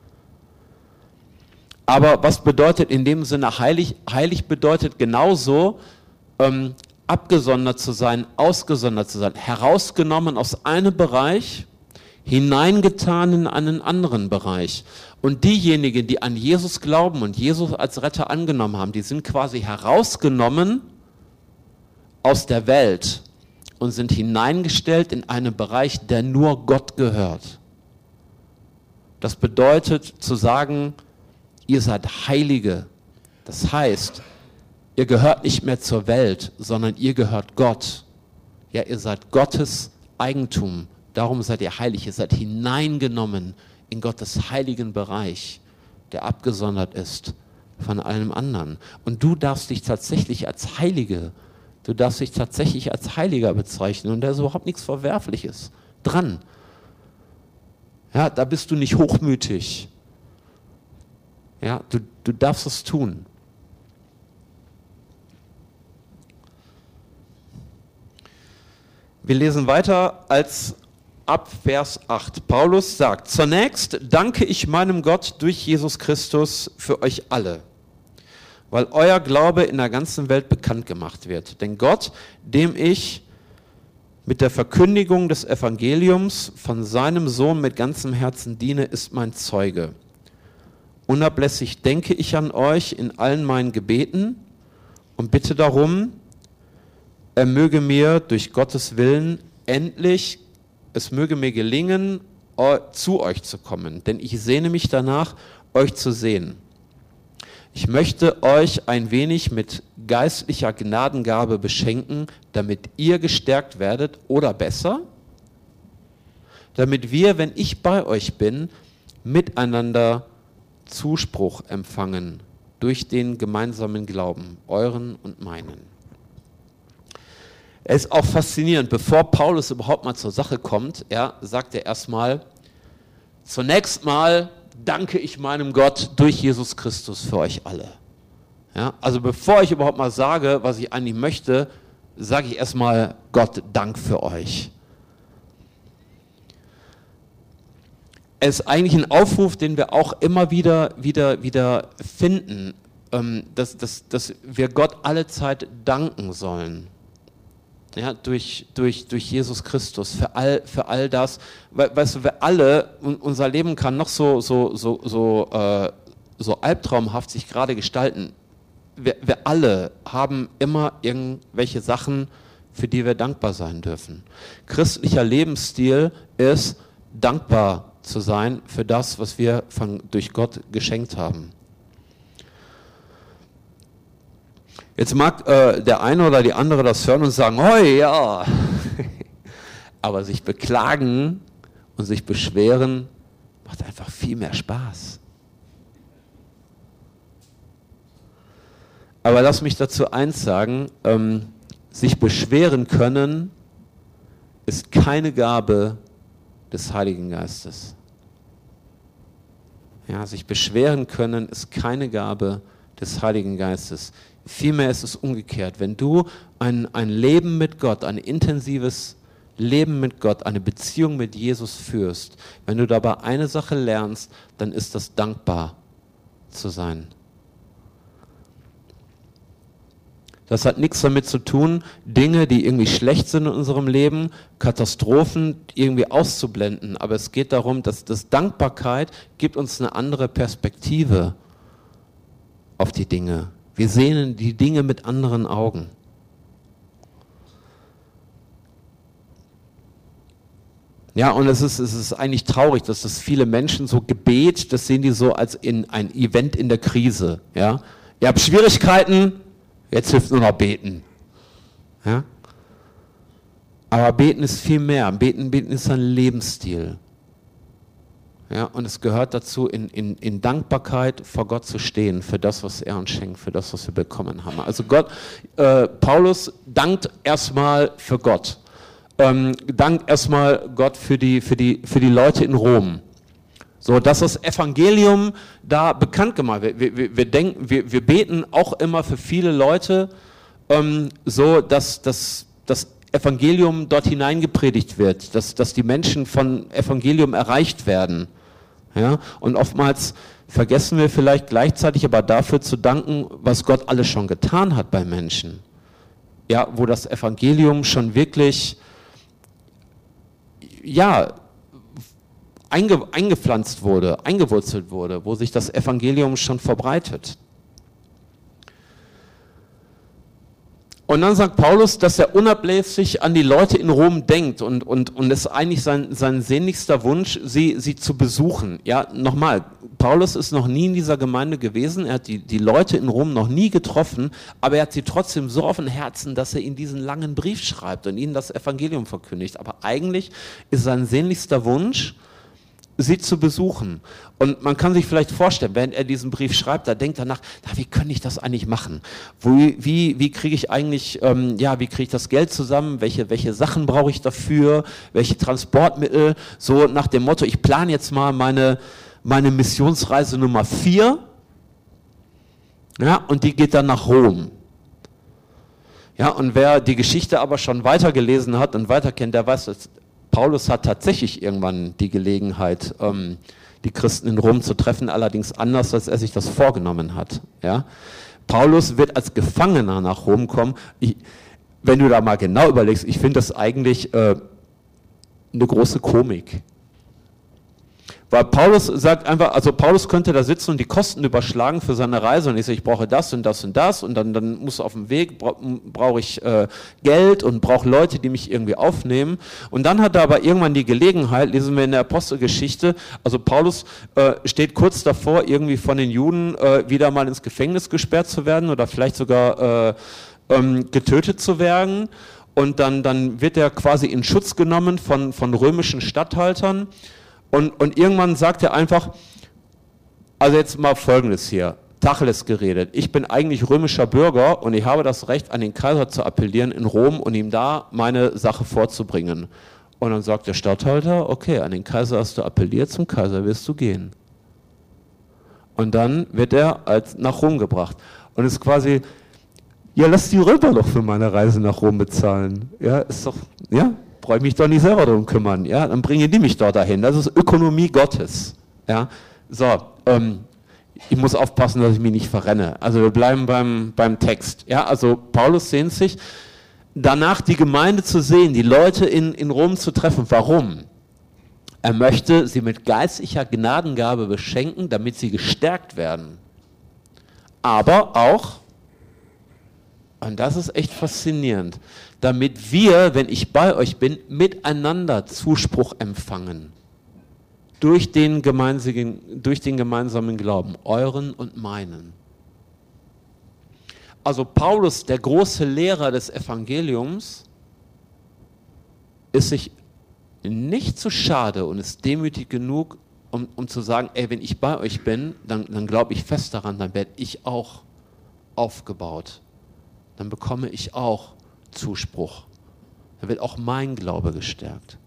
Aber was bedeutet in dem Sinne heilig? Heilig bedeutet genauso, ähm, abgesondert zu sein, ausgesondert zu sein, herausgenommen aus einem Bereich, hineingetan in einen anderen Bereich. Und diejenigen, die an Jesus glauben und Jesus als Retter angenommen haben, die sind quasi herausgenommen aus der Welt und sind hineingestellt in einen Bereich, der nur Gott gehört. Das bedeutet zu sagen, ihr seid Heilige. Das heißt, ihr gehört nicht mehr zur Welt, sondern ihr gehört Gott. Ja, ihr seid Gottes Eigentum. Darum seid ihr heilig. Ihr seid hineingenommen in Gottes heiligen Bereich, der abgesondert ist von allem anderen. Und du darfst dich tatsächlich als Heilige, du darfst dich tatsächlich als Heiliger bezeichnen. Und da ist überhaupt nichts Verwerfliches dran. Ja, da bist du nicht hochmütig. Ja, du, du darfst es tun. Wir lesen weiter als ab Vers acht. Paulus sagt, zunächst danke ich meinem Gott durch Jesus Christus für euch alle, weil euer Glaube in der ganzen Welt bekannt gemacht wird. Denn Gott, dem ich mit der Verkündigung des Evangeliums von seinem Sohn mit ganzem Herzen diene, ist mein Zeuge. Unablässig denke ich an euch in allen meinen Gebeten und bitte darum, er möge mir durch Gottes Willen endlich, es möge mir gelingen, zu euch zu kommen, denn ich sehne mich danach, euch zu sehen. Ich möchte euch ein wenig mit geistlicher Gnadengabe beschenken, damit ihr gestärkt werdet oder besser, damit wir, wenn ich bei euch bin, miteinander Zuspruch empfangen durch den gemeinsamen Glauben, euren und meinen. Es ist auch faszinierend, bevor Paulus überhaupt mal zur Sache kommt, ja, sagt er erstmal, zunächst mal danke ich meinem Gott durch Jesus Christus für euch alle. Ja, also bevor ich überhaupt mal sage, was ich eigentlich möchte, sage ich erstmal Gott, Dank für euch. Es ist eigentlich ein Aufruf, den wir auch immer wieder, wieder, wieder finden, ähm, dass, dass, dass wir Gott alle Zeit danken sollen. Ja, durch, durch, durch Jesus Christus, für all, für all das. We, weißt du, wir alle, unser Leben kann noch so, so, so, so, äh, so albtraumhaft sich gerade gestalten. Wir, wir alle haben immer irgendwelche Sachen, für die wir dankbar sein dürfen. Christlicher Lebensstil ist, dankbar zu sein für das, was wir von, durch Gott geschenkt haben. Jetzt mag äh, der eine oder die andere das hören und sagen, oh ja, aber sich beklagen und sich beschweren macht einfach viel mehr Spaß. Aber lass mich dazu eins sagen, ähm, sich beschweren können ist keine Gabe des Heiligen Geistes. Ja, sich beschweren können ist keine Gabe des Heiligen Geistes. Vielmehr ist es umgekehrt. Wenn du ein, ein Leben mit Gott, ein intensives Leben mit Gott, eine Beziehung mit Jesus führst, wenn du dabei eine Sache lernst, dann ist das dankbar zu sein. Das hat nichts damit zu tun, Dinge, die irgendwie schlecht sind in unserem Leben, Katastrophen irgendwie auszublenden. Aber es geht darum, dass das Dankbarkeit gibt uns eine andere Perspektive auf die Dinge. Wir sehen die Dinge mit anderen Augen. Ja, und es ist, es ist eigentlich traurig, dass das viele Menschen so Gebet, das sehen die so als in ein Event in der Krise. Ja? Ihr habt Schwierigkeiten, jetzt hilft nur noch beten. Ja? Aber beten ist viel mehr. Beten, beten ist ein Lebensstil. Ja, und es gehört dazu, in, in, in Dankbarkeit vor Gott zu stehen, für das, was er uns schenkt, für das, was wir bekommen haben. Also Gott, äh, Paulus dankt erstmal für Gott. Ähm, dankt erstmal Gott für die, für, die, für die Leute in Rom. So, dass das Evangelium da bekannt gemacht wird. Wir, wir, wir, denken, wir, wir beten auch immer für viele Leute, ähm, so dass das Evangelium dort hineingepredigt wird, dass, dass die Menschen von Evangelium erreicht werden. Ja? Und oftmals vergessen wir vielleicht gleichzeitig aber dafür zu danken, was Gott alles schon getan hat bei Menschen. Ja, wo das Evangelium schon wirklich, ja, einge, eingepflanzt wurde, eingewurzelt wurde, wo sich das Evangelium schon verbreitet. Und dann sagt Paulus, dass er unablässig an die Leute in Rom denkt und, und, und es ist eigentlich sein, sein sehnlichster Wunsch, sie, sie zu besuchen. Ja, nochmal, Paulus ist noch nie in dieser Gemeinde gewesen, er hat die, die Leute in Rom noch nie getroffen, aber er hat sie trotzdem so auf dem Herzen, dass er ihnen diesen langen Brief schreibt und ihnen das Evangelium verkündigt. Aber eigentlich ist sein sehnlichster Wunsch, sie zu besuchen. Und man kann sich vielleicht vorstellen, während er diesen Brief schreibt, da denkt er nach, na, wie könnte ich das eigentlich machen? Wo, wie wie kriege ich eigentlich, ähm, ja, wie kriege ich das Geld zusammen? Welche, welche Sachen brauche ich dafür? Welche Transportmittel? So nach dem Motto, ich plane jetzt mal meine, meine Missionsreise Nummer vier. Ja, und die geht dann nach Rom. Ja, und wer die Geschichte aber schon weitergelesen hat und weiter kennt, der weiß, dass Paulus hat tatsächlich irgendwann die Gelegenheit, ähm, die Christen in Rom zu treffen, allerdings anders, als er sich das vorgenommen hat. Ja? Paulus wird als Gefangener nach Rom kommen. Ich, wenn du da mal genau überlegst, ich finde das eigentlich äh, eine große Komik. Weil Paulus sagt einfach, also Paulus könnte da sitzen und die Kosten überschlagen für seine Reise und ich sage, ich brauche das und das und das und dann, dann muss auf dem Weg, bra brauche ich äh, Geld und brauche Leute, die mich irgendwie aufnehmen. Und dann hat er aber irgendwann die Gelegenheit, lesen wir in der Apostelgeschichte, also Paulus äh, steht kurz davor, irgendwie von den Juden äh, wieder mal ins Gefängnis gesperrt zu werden oder vielleicht sogar äh, ähm, getötet zu werden. Und dann, dann wird er quasi in Schutz genommen von, von römischen Statthaltern. Und, und irgendwann sagt er einfach, also jetzt mal Folgendes hier, Tacheles geredet, ich bin eigentlich römischer Bürger und ich habe das Recht, an den Kaiser zu appellieren in Rom und ihm da meine Sache vorzubringen. Und dann sagt der Statthalter, okay, an den Kaiser hast du appelliert, zum Kaiser wirst du gehen. Und dann wird er als nach Rom gebracht. Und es ist quasi, ja, lass die Römer doch für meine Reise nach Rom bezahlen. Ja, ist doch, ja. Brauche ich mich doch nicht selber darum kümmern, ja, dann bringen die mich dort dahin. Das ist Ökonomie Gottes, ja. So, ähm, ich muss aufpassen, dass ich mich nicht verrenne. Also wir bleiben beim, beim Text, ja. Also Paulus sehnt sich danach, die Gemeinde zu sehen, die Leute in, in Rom zu treffen. Warum? Er möchte sie mit geistlicher Gnadengabe beschenken, damit sie gestärkt werden. Aber auch, und das ist echt faszinierend, damit wir, wenn ich bei euch bin, miteinander Zuspruch empfangen. Durch den gemeinsamen, durch den gemeinsamen Glauben, euren und meinen. Also Paulus, der große Lehrer des Evangeliums, ist sich nicht zu schade und ist demütig genug, um, um zu sagen, ey, wenn ich bei euch bin, dann, dann glaube ich fest daran, dann werde ich auch aufgebaut. Dann bekomme ich auch Zuspruch. Dann wird auch mein Glaube gestärkt.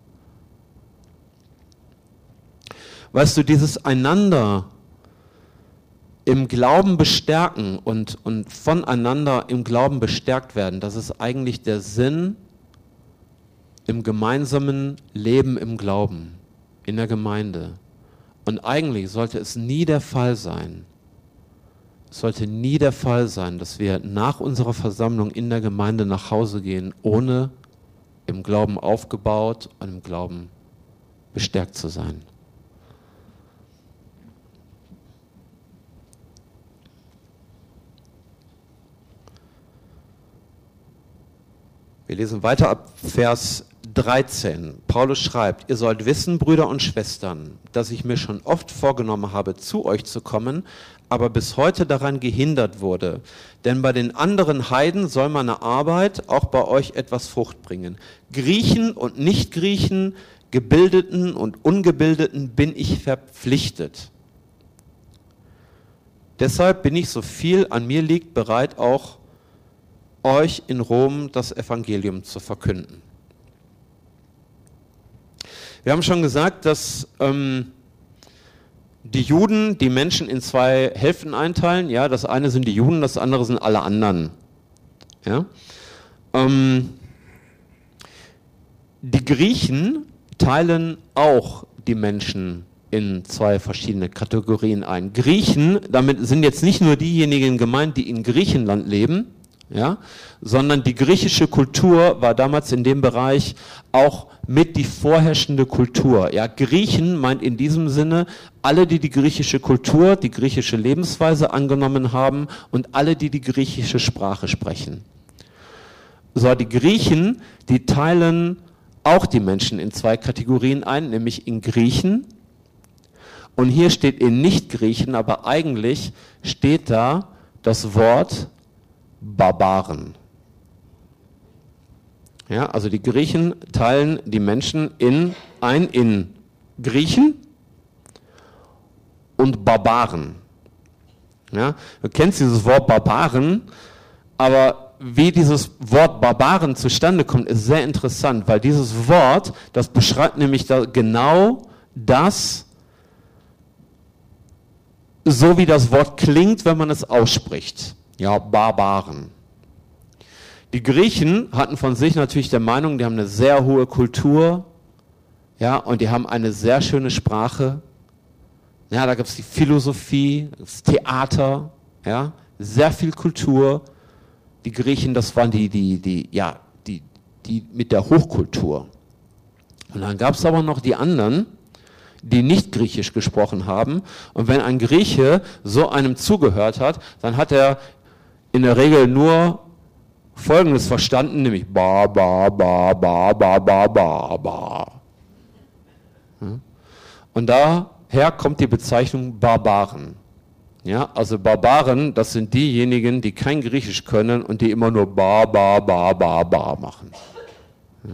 Weißt du, dieses einander im Glauben bestärken und, und voneinander im Glauben bestärkt werden, das ist eigentlich der Sinn im gemeinsamen Leben im Glauben, in der Gemeinde. Und eigentlich sollte es nie der Fall sein, Es sollte nie der Fall sein, dass wir nach unserer Versammlung in der Gemeinde nach Hause gehen, ohne im Glauben aufgebaut und im Glauben bestärkt zu sein. Wir lesen weiter ab Vers dreizehn. Paulus schreibt, ihr sollt wissen, Brüder und Schwestern, dass ich mir schon oft vorgenommen habe, zu euch zu kommen, aber bis heute daran gehindert wurde. Denn bei den anderen Heiden soll meine Arbeit auch bei euch etwas Frucht bringen. Griechen und Nicht-Griechen, Gebildeten und Ungebildeten bin ich verpflichtet. Deshalb bin ich, so viel an mir liegt, bereit, auch euch in Rom das Evangelium zu verkünden. Wir haben schon gesagt, dass ähm, die Juden die Menschen in zwei Hälften einteilen. Ja, das eine sind die Juden, das andere sind alle anderen. Ja? Ähm, die Griechen teilen auch die Menschen in zwei verschiedene Kategorien ein. Griechen, damit sind jetzt nicht nur diejenigen gemeint, die in Griechenland leben, ja, sondern die griechische Kultur war damals in dem Bereich auch mit die vorherrschende Kultur. Ja, Griechen meint in diesem Sinne alle, die die griechische Kultur, die griechische Lebensweise angenommen haben und alle, die die griechische Sprache sprechen. So, die Griechen, die teilen auch die Menschen in zwei Kategorien ein, nämlich in Griechen. Und hier steht in Nicht-Griechen, aber eigentlich steht da das Wort Barbaren. Ja, also die Griechen teilen die Menschen in ein in Griechen und Barbaren. Ja, du kennst dieses Wort Barbaren, aber wie dieses Wort Barbaren zustande kommt, ist sehr interessant, weil dieses Wort, das beschreibt nämlich da genau das, so wie das Wort klingt, wenn man es ausspricht. Ja, Barbaren. Die Griechen hatten von sich natürlich der Meinung, die haben eine sehr hohe Kultur, ja, und die haben eine sehr schöne Sprache. Ja, da gab es die Philosophie, das Theater, ja, sehr viel Kultur. Die Griechen, das waren die, die, die, ja, die, die mit der Hochkultur. Und dann gab es aber noch die anderen, die nicht Griechisch gesprochen haben. Und wenn ein Grieche so einem zugehört hat, dann hat er in der Regel nur Folgendes verstanden, nämlich ba, ba, ba, ba, ba, ba, ba, ba. Und daher kommt die Bezeichnung Barbaren. Ja, also Barbaren, das sind diejenigen, die kein Griechisch können und die immer nur ba, ba, ba, ba, ba machen. Ja.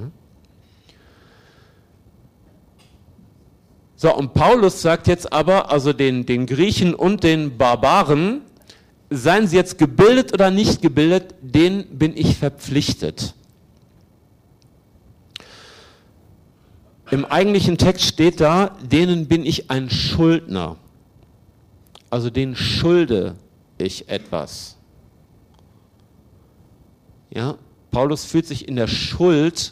So, und Paulus sagt jetzt aber, also den, den Griechen und den Barbaren, seien sie jetzt gebildet oder nicht gebildet, denen bin ich verpflichtet. Im eigentlichen Text steht da, denen bin ich ein Schuldner. Also denen schulde ich etwas. Ja, Paulus fühlt sich in der Schuld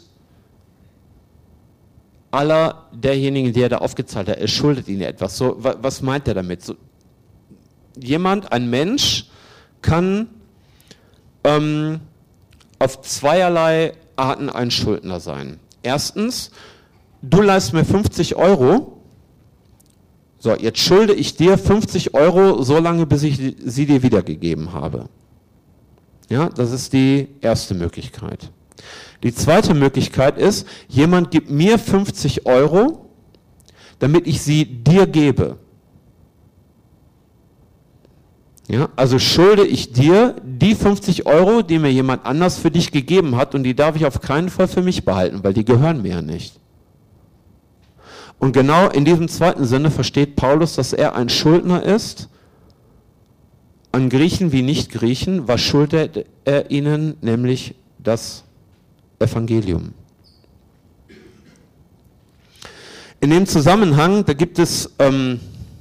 aller derjenigen, die er da aufgezahlt hat. Er schuldet ihnen etwas. So, was meint er damit? So, jemand, ein Mensch, kann ähm, auf zweierlei Arten ein Schuldner sein. Erstens, du leihst mir fünfzig Euro. So, jetzt schulde ich dir fünfzig Euro, so lange, bis ich sie dir wiedergegeben habe. Ja, das ist die erste Möglichkeit. Die zweite Möglichkeit ist, jemand gibt mir fünfzig Euro, damit ich sie dir gebe. Ja, also schulde ich dir die fünfzig Euro, die mir jemand anders für dich gegeben hat, und die darf ich auf keinen Fall für mich behalten, weil die gehören mir ja nicht. Und genau in diesem zweiten Sinne versteht Paulus, dass er ein Schuldner ist, an Griechen wie Nicht-Griechen. Was schuldet er ihnen? Nämlich das Evangelium. In dem Zusammenhang, da gibt es, ähm,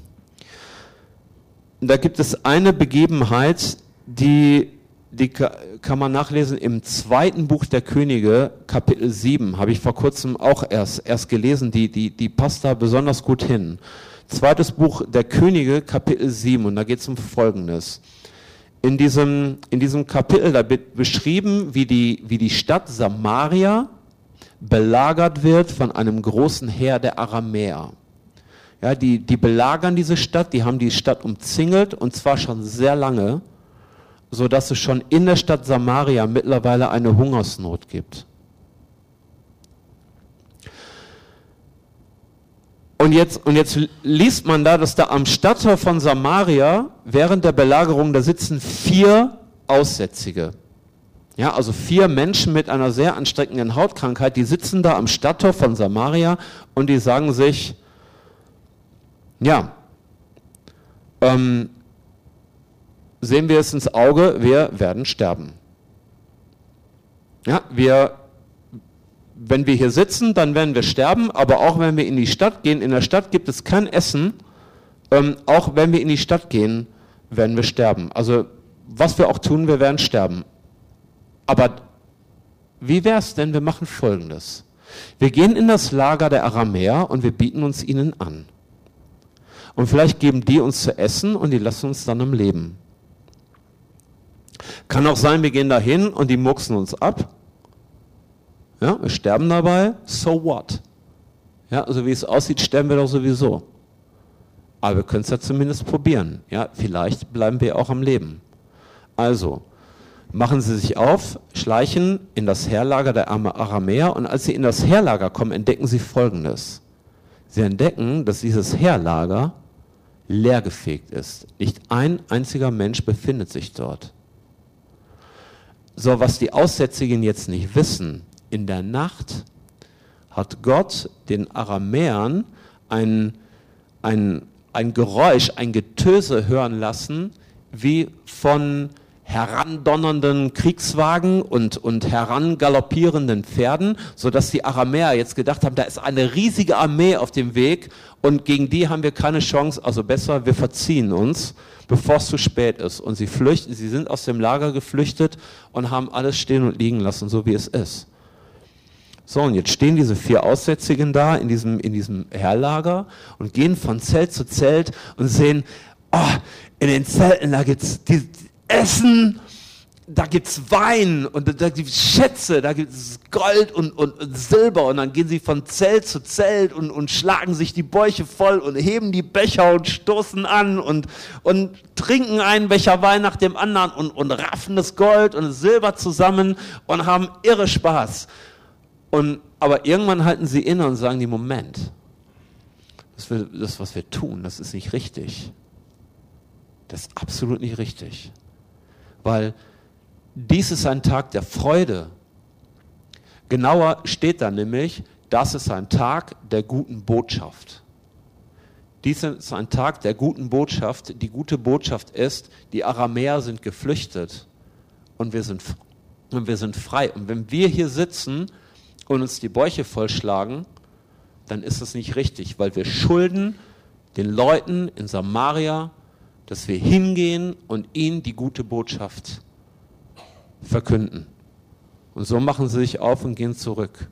da gibt es eine Begebenheit, die, die kann man nachlesen im zweiten Buch der Könige, Kapitel sieben, habe ich vor kurzem auch erst, erst gelesen, die, die, die passt da besonders gut hin. Zweites Buch der Könige, Kapitel sieben, und da geht es um Folgendes. In diesem, in diesem Kapitel, da wird beschrieben, wie die, wie die Stadt Samaria belagert wird von einem großen Heer der Aramäer. Ja, die, die belagern diese Stadt, die haben die Stadt umzingelt, und zwar schon sehr lange, so dass es schon in der Stadt Samaria mittlerweile eine Hungersnot gibt. Und jetzt, und jetzt liest man da, dass da am Stadttor von Samaria während der Belagerung, da sitzen vier Aussätzige. Ja, also vier Menschen mit einer sehr ansteckenden Hautkrankheit, die sitzen da am Stadttor von Samaria und die sagen sich, ja, ähm, sehen wir es ins Auge, wir werden sterben. Ja, wir, wenn wir hier sitzen, dann werden wir sterben, aber auch wenn wir in die Stadt gehen, in der Stadt gibt es kein Essen, ähm, auch wenn wir in die Stadt gehen, werden wir sterben. Also was wir auch tun, wir werden sterben. Aber wie wäre es denn, wir machen Folgendes. Wir gehen in das Lager der Aramäer und wir bieten uns ihnen an. Und vielleicht geben die uns zu essen und die lassen uns dann am Leben. Kann auch sein, wir gehen da hin und die mucksen uns ab. Ja, wir sterben dabei, so what? Ja, also wie es aussieht, sterben wir doch sowieso. Aber wir können es ja zumindest probieren. Ja, vielleicht bleiben wir auch am Leben. Also, machen Sie sich auf, schleichen in das Heerlager der Aramäer und als Sie in das Heerlager kommen, entdecken Sie Folgendes. Sie entdecken, dass dieses Heerlager leergefegt ist. Nicht ein einziger Mensch befindet sich dort. So, was die Aussätzigen jetzt nicht wissen, in der Nacht hat Gott den Aramäern ein, ein, ein Geräusch, ein Getöse hören lassen, wie von herandonnernden Kriegswagen und, und herangaloppierenden Pferden, sodass die Aramäer jetzt gedacht haben, da ist eine riesige Armee auf dem Weg und gegen die haben wir keine Chance, also besser, wir verziehen uns, bevor es zu spät ist. Und sie flüchten, sie sind aus dem Lager geflüchtet und haben alles stehen und liegen lassen, so wie es ist. So, und jetzt stehen diese vier Aussätzigen da in diesem, in diesem Heerlager und gehen von Zelt zu Zelt und sehen, oh, in den Zelten, da gibt's die, Essen, da gibt's Wein und da gibt's Schätze, da gibt's Gold und, und, und Silber und dann gehen sie von Zelt zu Zelt und, und schlagen sich die Bäuche voll und heben die Becher und stoßen an und, und trinken einen Becher Wein nach dem anderen und, und raffen das Gold und das Silber zusammen und haben irre Spaß. Und, aber irgendwann halten sie inne und sagen, die Moment, das, wir, das was wir tun, das ist nicht richtig. Das ist absolut nicht richtig. Weil dies ist ein Tag der Freude. Genauer steht da nämlich, das ist ein Tag der guten Botschaft. Dies ist ein Tag der guten Botschaft. Die gute Botschaft ist, die Aramäer sind geflüchtet und wir sind, und wir sind frei. Und wenn wir hier sitzen und uns die Bäuche vollschlagen, dann ist das nicht richtig, weil wir schulden den Leuten in Samaria, dass wir hingehen und ihnen die gute Botschaft verkünden. Und so machen sie sich auf und gehen zurück.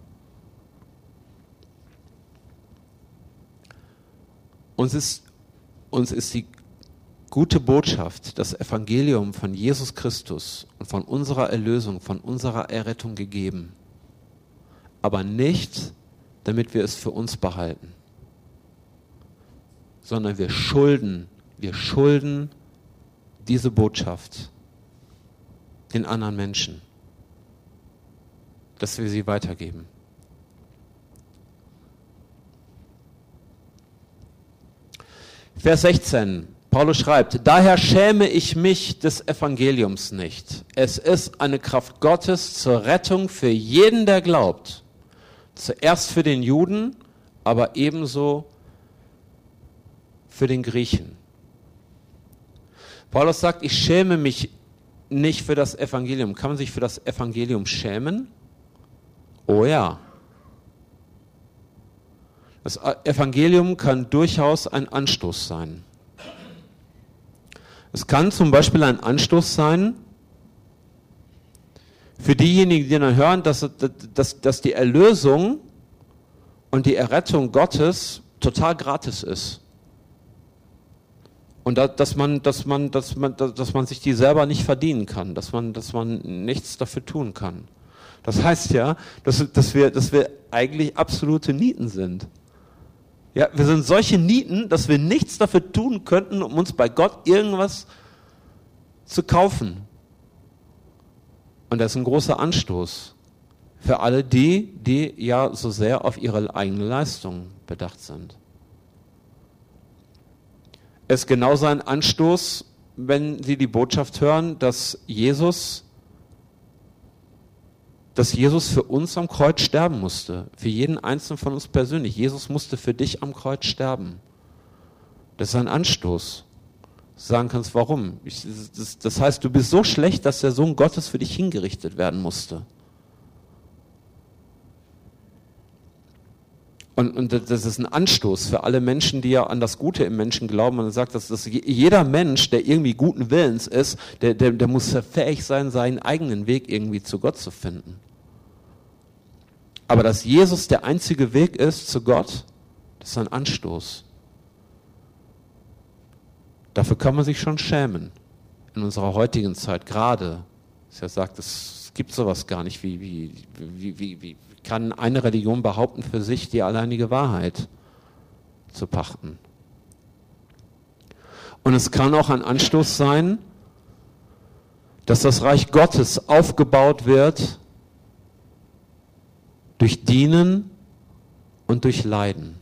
Uns ist, uns ist die gute Botschaft, das Evangelium von Jesus Christus und von unserer Erlösung, von unserer Errettung gegeben. Aber nicht, damit wir es für uns behalten, sondern wir schulden Wir schulden diese Botschaft den anderen Menschen, dass wir sie weitergeben. Vers sechzehn, Paulus schreibt, daher schäme ich mich des Evangeliums nicht. Es ist eine Kraft Gottes zur Rettung für jeden, der glaubt. Zuerst für den Juden, aber ebenso für den Griechen. Paulus sagt, ich schäme mich nicht für das Evangelium. Kann man sich für das Evangelium schämen? Oh ja. Das Evangelium kann durchaus ein Anstoß sein. Es kann zum Beispiel ein Anstoß sein für diejenigen, die dann hören, dass, dass, dass die Erlösung und die Errettung Gottes total gratis ist. Und da, dass man, dass man, dass man, dass man sich die selber nicht verdienen kann, dass man, dass man nichts dafür tun kann. Das heißt ja, dass, dass wir, dass wir eigentlich absolute Nieten sind. Ja, wir sind solche Nieten, dass wir nichts dafür tun könnten, um uns bei Gott irgendwas zu kaufen. Und das ist ein großer Anstoß für alle die, die ja so sehr auf ihre eigene Leistung bedacht sind. Es ist genauso ein Anstoß, wenn Sie die Botschaft hören, dass Jesus, dass Jesus für uns am Kreuz sterben musste. Für jeden Einzelnen von uns persönlich. Jesus musste für dich am Kreuz sterben. Das ist ein Anstoß. Du sagen kannst, warum? Ich, das, das heißt, du bist so schlecht, dass der Sohn Gottes für dich hingerichtet werden musste. Und, und das ist ein Anstoß für alle Menschen, die ja an das Gute im Menschen glauben. Und er sagt, dass, dass jeder Mensch, der irgendwie guten Willens ist, der, der, der muss fähig sein, seinen eigenen Weg irgendwie zu Gott zu finden. Aber dass Jesus der einzige Weg ist zu Gott, das ist ein Anstoß. Dafür kann man sich schon schämen. in unserer heutigen Zeit gerade, dass er sagt, es gibt sowas gar nicht, wie, wie, wie, wie, wie kann eine Religion behaupten, für sich die alleinige Wahrheit zu pachten. Und es kann auch ein Anstoß sein, dass das Reich Gottes aufgebaut wird durch Dienen und durch Leiden.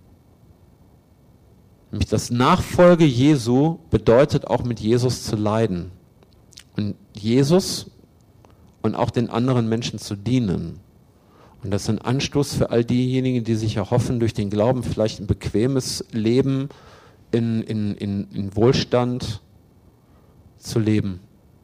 Nämlich das Nachfolge Jesu bedeutet auch mit Jesus zu leiden. Und Jesus und auch den anderen Menschen zu dienen. Und das ist ein Anstoß für all diejenigen, die sich erhoffen, durch den Glauben vielleicht ein bequemes Leben in, in, in, in Wohlstand zu leben.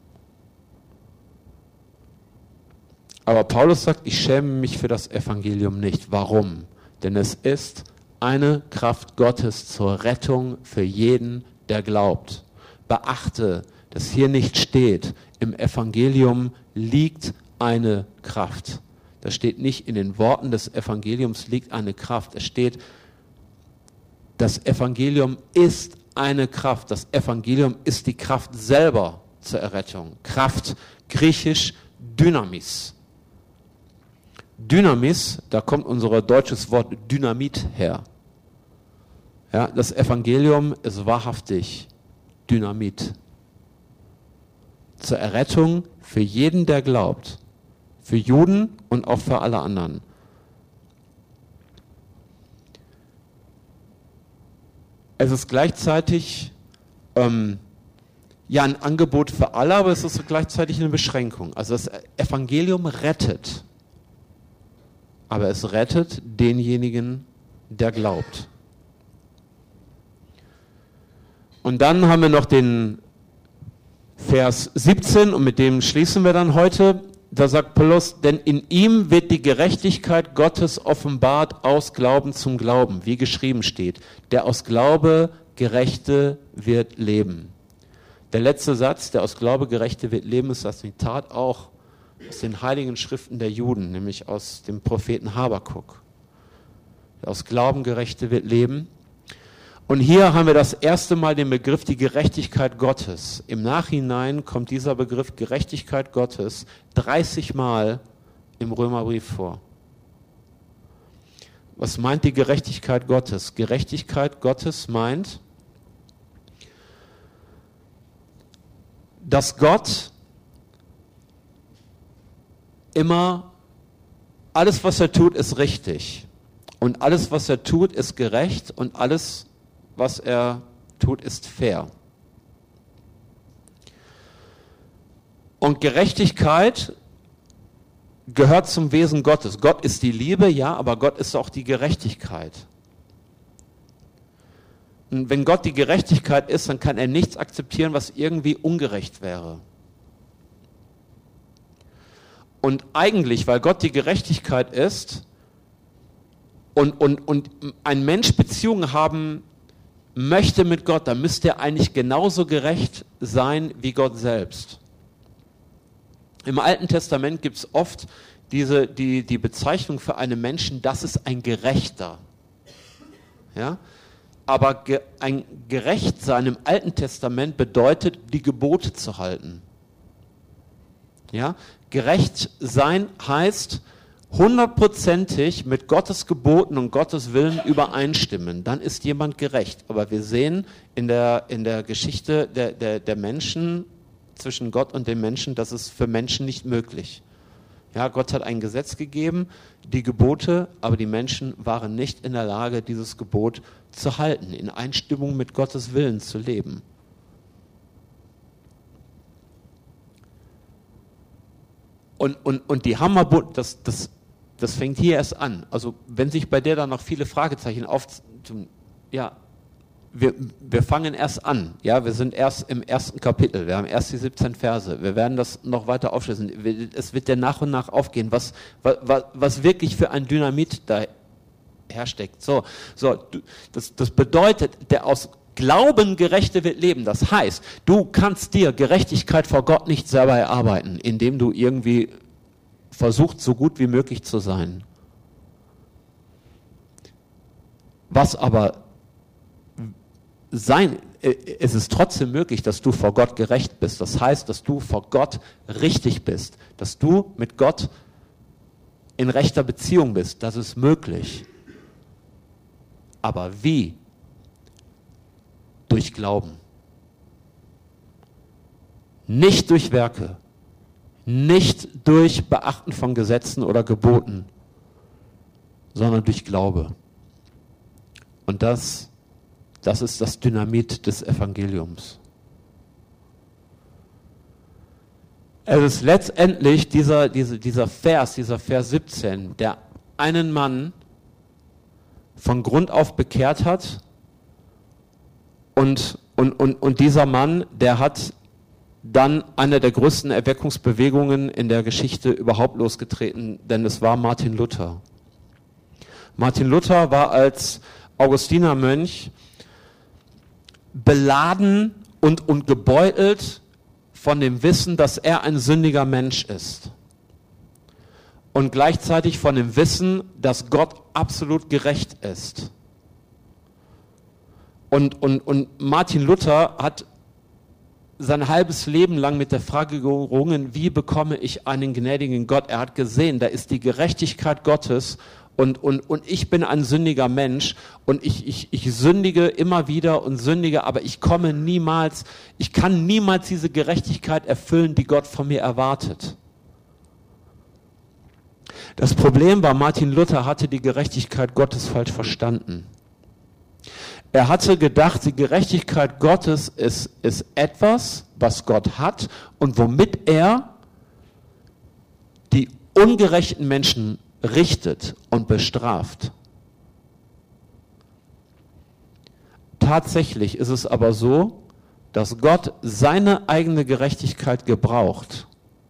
Aber Paulus sagt, ich schäme mich für das Evangelium nicht. Warum? Denn es ist eine Kraft Gottes zur Rettung für jeden, der glaubt. Beachte, dass hier nicht steht, im Evangelium liegt eine Kraft. Das steht nicht in den Worten des Evangeliums liegt eine Kraft. Es steht, das Evangelium ist eine Kraft. Das Evangelium ist die Kraft selber zur Errettung. Kraft, griechisch Dynamis. Dynamis, da kommt unser deutsches Wort Dynamit her. Ja, das Evangelium ist wahrhaftig Dynamit. Zur Errettung für jeden, der glaubt. Für Juden und auch für alle anderen. Es ist gleichzeitig ähm, ja ein Angebot für alle, aber es ist gleichzeitig eine Beschränkung. Also das Evangelium rettet. Aber es rettet denjenigen, der glaubt. Und dann haben wir noch den Vers siebzehn und mit dem schließen wir dann heute. Da sagt Paulus, denn in ihm wird die Gerechtigkeit Gottes offenbart aus Glauben zum Glauben, wie geschrieben steht. Der aus Glaube Gerechte wird leben. Der letzte Satz, der aus Glaube Gerechte wird leben, ist das Zitat auch aus den heiligen Schriften der Juden, nämlich aus dem Propheten Habakuk. Der aus Glauben Gerechte wird leben. Und hier haben wir das erste Mal den Begriff die Gerechtigkeit Gottes. Im Nachhinein kommt dieser Begriff Gerechtigkeit Gottes dreißig Mal im Römerbrief vor. Was meint die Gerechtigkeit Gottes? Gerechtigkeit Gottes meint, dass Gott immer, alles was er tut, ist richtig. Und alles was er tut, ist gerecht und alles was er tut, ist fair. Und Gerechtigkeit gehört zum Wesen Gottes. Gott ist die Liebe, ja, aber Gott ist auch die Gerechtigkeit. Und wenn Gott die Gerechtigkeit ist, dann kann er nichts akzeptieren, was irgendwie ungerecht wäre. Und eigentlich, weil Gott die Gerechtigkeit ist und, und, und ein Mensch Beziehungen haben möchte mit Gott, dann müsste er eigentlich genauso gerecht sein wie Gott selbst. Im Alten Testament gibt es oft diese, die, die Bezeichnung für einen Menschen, das ist ein Gerechter. Ja? Aber ge, ein Gerechtsein im Alten Testament bedeutet, die Gebote zu halten. Ja? Gerecht sein heißt, hundertprozentig mit Gottes Geboten und Gottes Willen übereinstimmen, dann ist jemand gerecht. Aber wir sehen in der, in der Geschichte der, der, der Menschen, zwischen Gott und den Menschen, das ist für Menschen nicht möglich. Ja, Gott hat ein Gesetz gegeben, die Gebote, aber die Menschen waren nicht in der Lage, dieses Gebot zu halten, in Einstimmung mit Gottes Willen zu leben. Und, und, und die Hammerbund, das, das, das fängt hier erst an. Also wenn sich bei der dann noch viele Fragezeichen auf, ja, wir, wir fangen erst an. Ja, wir sind erst im ersten Kapitel. Wir haben erst die siebzehn Verse. Wir werden das noch weiter aufschließen. Es wird ja nach und nach aufgehen, was, was, was wirklich für ein Dynamit da hersteckt. So, so, das, das bedeutet, der aus Glauben Gerechte wird leben. Das heißt, du kannst dir Gerechtigkeit vor Gott nicht selber erarbeiten, indem du irgendwie versuchst, so gut wie möglich zu sein. Was aber sein, es ist trotzdem möglich, dass du vor Gott gerecht bist. Das heißt, dass du vor Gott richtig bist, dass du mit Gott in rechter Beziehung bist. Das ist möglich. Aber wie? Durch Glauben. Nicht durch Werke. Nicht durch Beachten von Gesetzen oder Geboten, sondern durch Glaube. Und das, das ist das Dynamit des Evangeliums. Es ist letztendlich dieser, dieser, dieser Vers, dieser Vers siebzehn, der einen Mann von Grund auf bekehrt hat und, und, und, und dieser Mann, der hat dann eine der größten Erweckungsbewegungen in der Geschichte überhaupt losgetreten, denn es war Martin Luther. Martin Luther war als Augustinermönch beladen und, und gebeutelt von dem Wissen, dass er ein sündiger Mensch ist. Und gleichzeitig von dem Wissen, dass Gott absolut gerecht ist. Und, und, und Martin Luther hat sein halbes Leben lang mit der Frage gerungen, wie bekomme ich einen gnädigen Gott? Er hat gesehen, da ist die Gerechtigkeit Gottes und, und, und ich bin ein sündiger Mensch und ich, ich, ich sündige immer wieder und sündige, aber ich komme niemals, ich kann niemals diese Gerechtigkeit erfüllen, die Gott von mir erwartet. Das Problem war, Martin Luther hatte die Gerechtigkeit Gottes falsch verstanden. Er hatte gedacht, die Gerechtigkeit Gottes ist, ist etwas, was Gott hat und womit er die ungerechten Menschen richtet und bestraft. Tatsächlich ist es aber so, dass Gott seine eigene Gerechtigkeit gebraucht,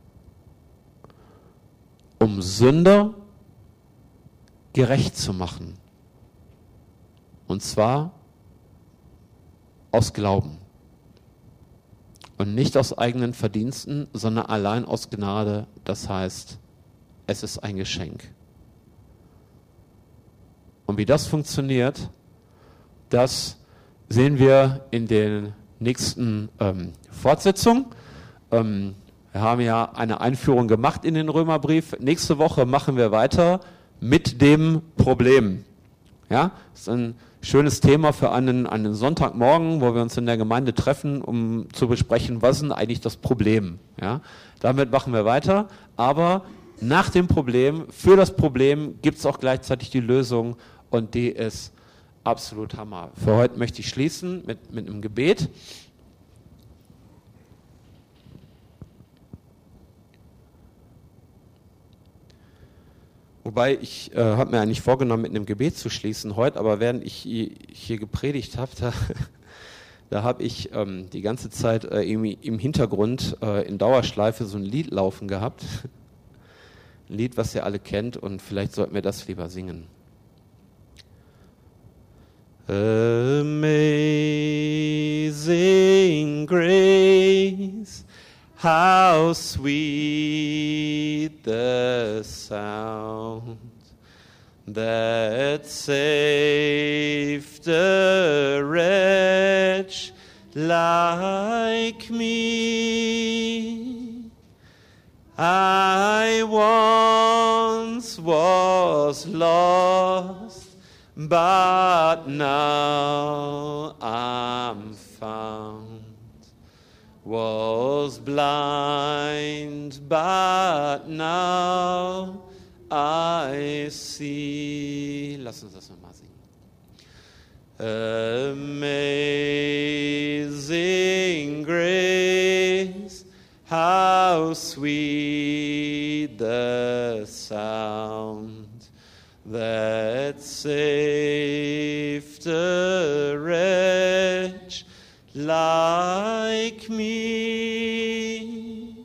um Sünder gerecht zu machen. Und zwar aus Glauben. Und nicht aus eigenen Verdiensten, sondern allein aus Gnade. Das heißt, es ist ein Geschenk. Und wie das funktioniert, das sehen wir in den nächsten ähm, Fortsetzungen. Ähm, wir haben ja eine Einführung gemacht in den Römerbrief. Nächste Woche machen wir weiter mit dem Problem. Ja, das ist ein schönes Thema für einen, einen Sonntagmorgen, wo wir uns in der Gemeinde treffen, um zu besprechen, was ist denn eigentlich das Problem. Ja, damit machen wir weiter, aber nach dem Problem, für das Problem gibt es auch gleichzeitig die Lösung und die ist absolut Hammer. Für heute möchte ich schließen mit, mit einem Gebet. Wobei, ich äh, habe mir eigentlich vorgenommen, mit einem Gebet zu schließen heute, aber während ich hier gepredigt habe, da, da habe ich ähm, die ganze Zeit äh, im, im Hintergrund äh, in Dauerschleife so ein Lied laufen gehabt. Ein Lied, was ihr alle kennt und vielleicht sollten wir das lieber singen. Amazing Grace, how sweet the sound that saved a wretch like me. I once was lost, but now I'm found. Was blind, but now I see. Lass uns das nochmal singen. Amazing grace, how sweet the sound that saved a wretch like me.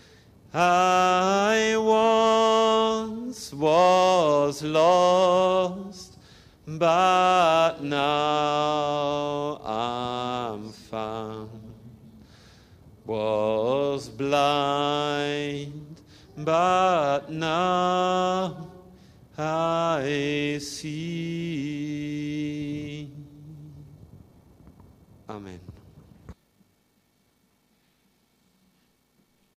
I once was lost, but now I'm found. Was blind, but now I see. Amen.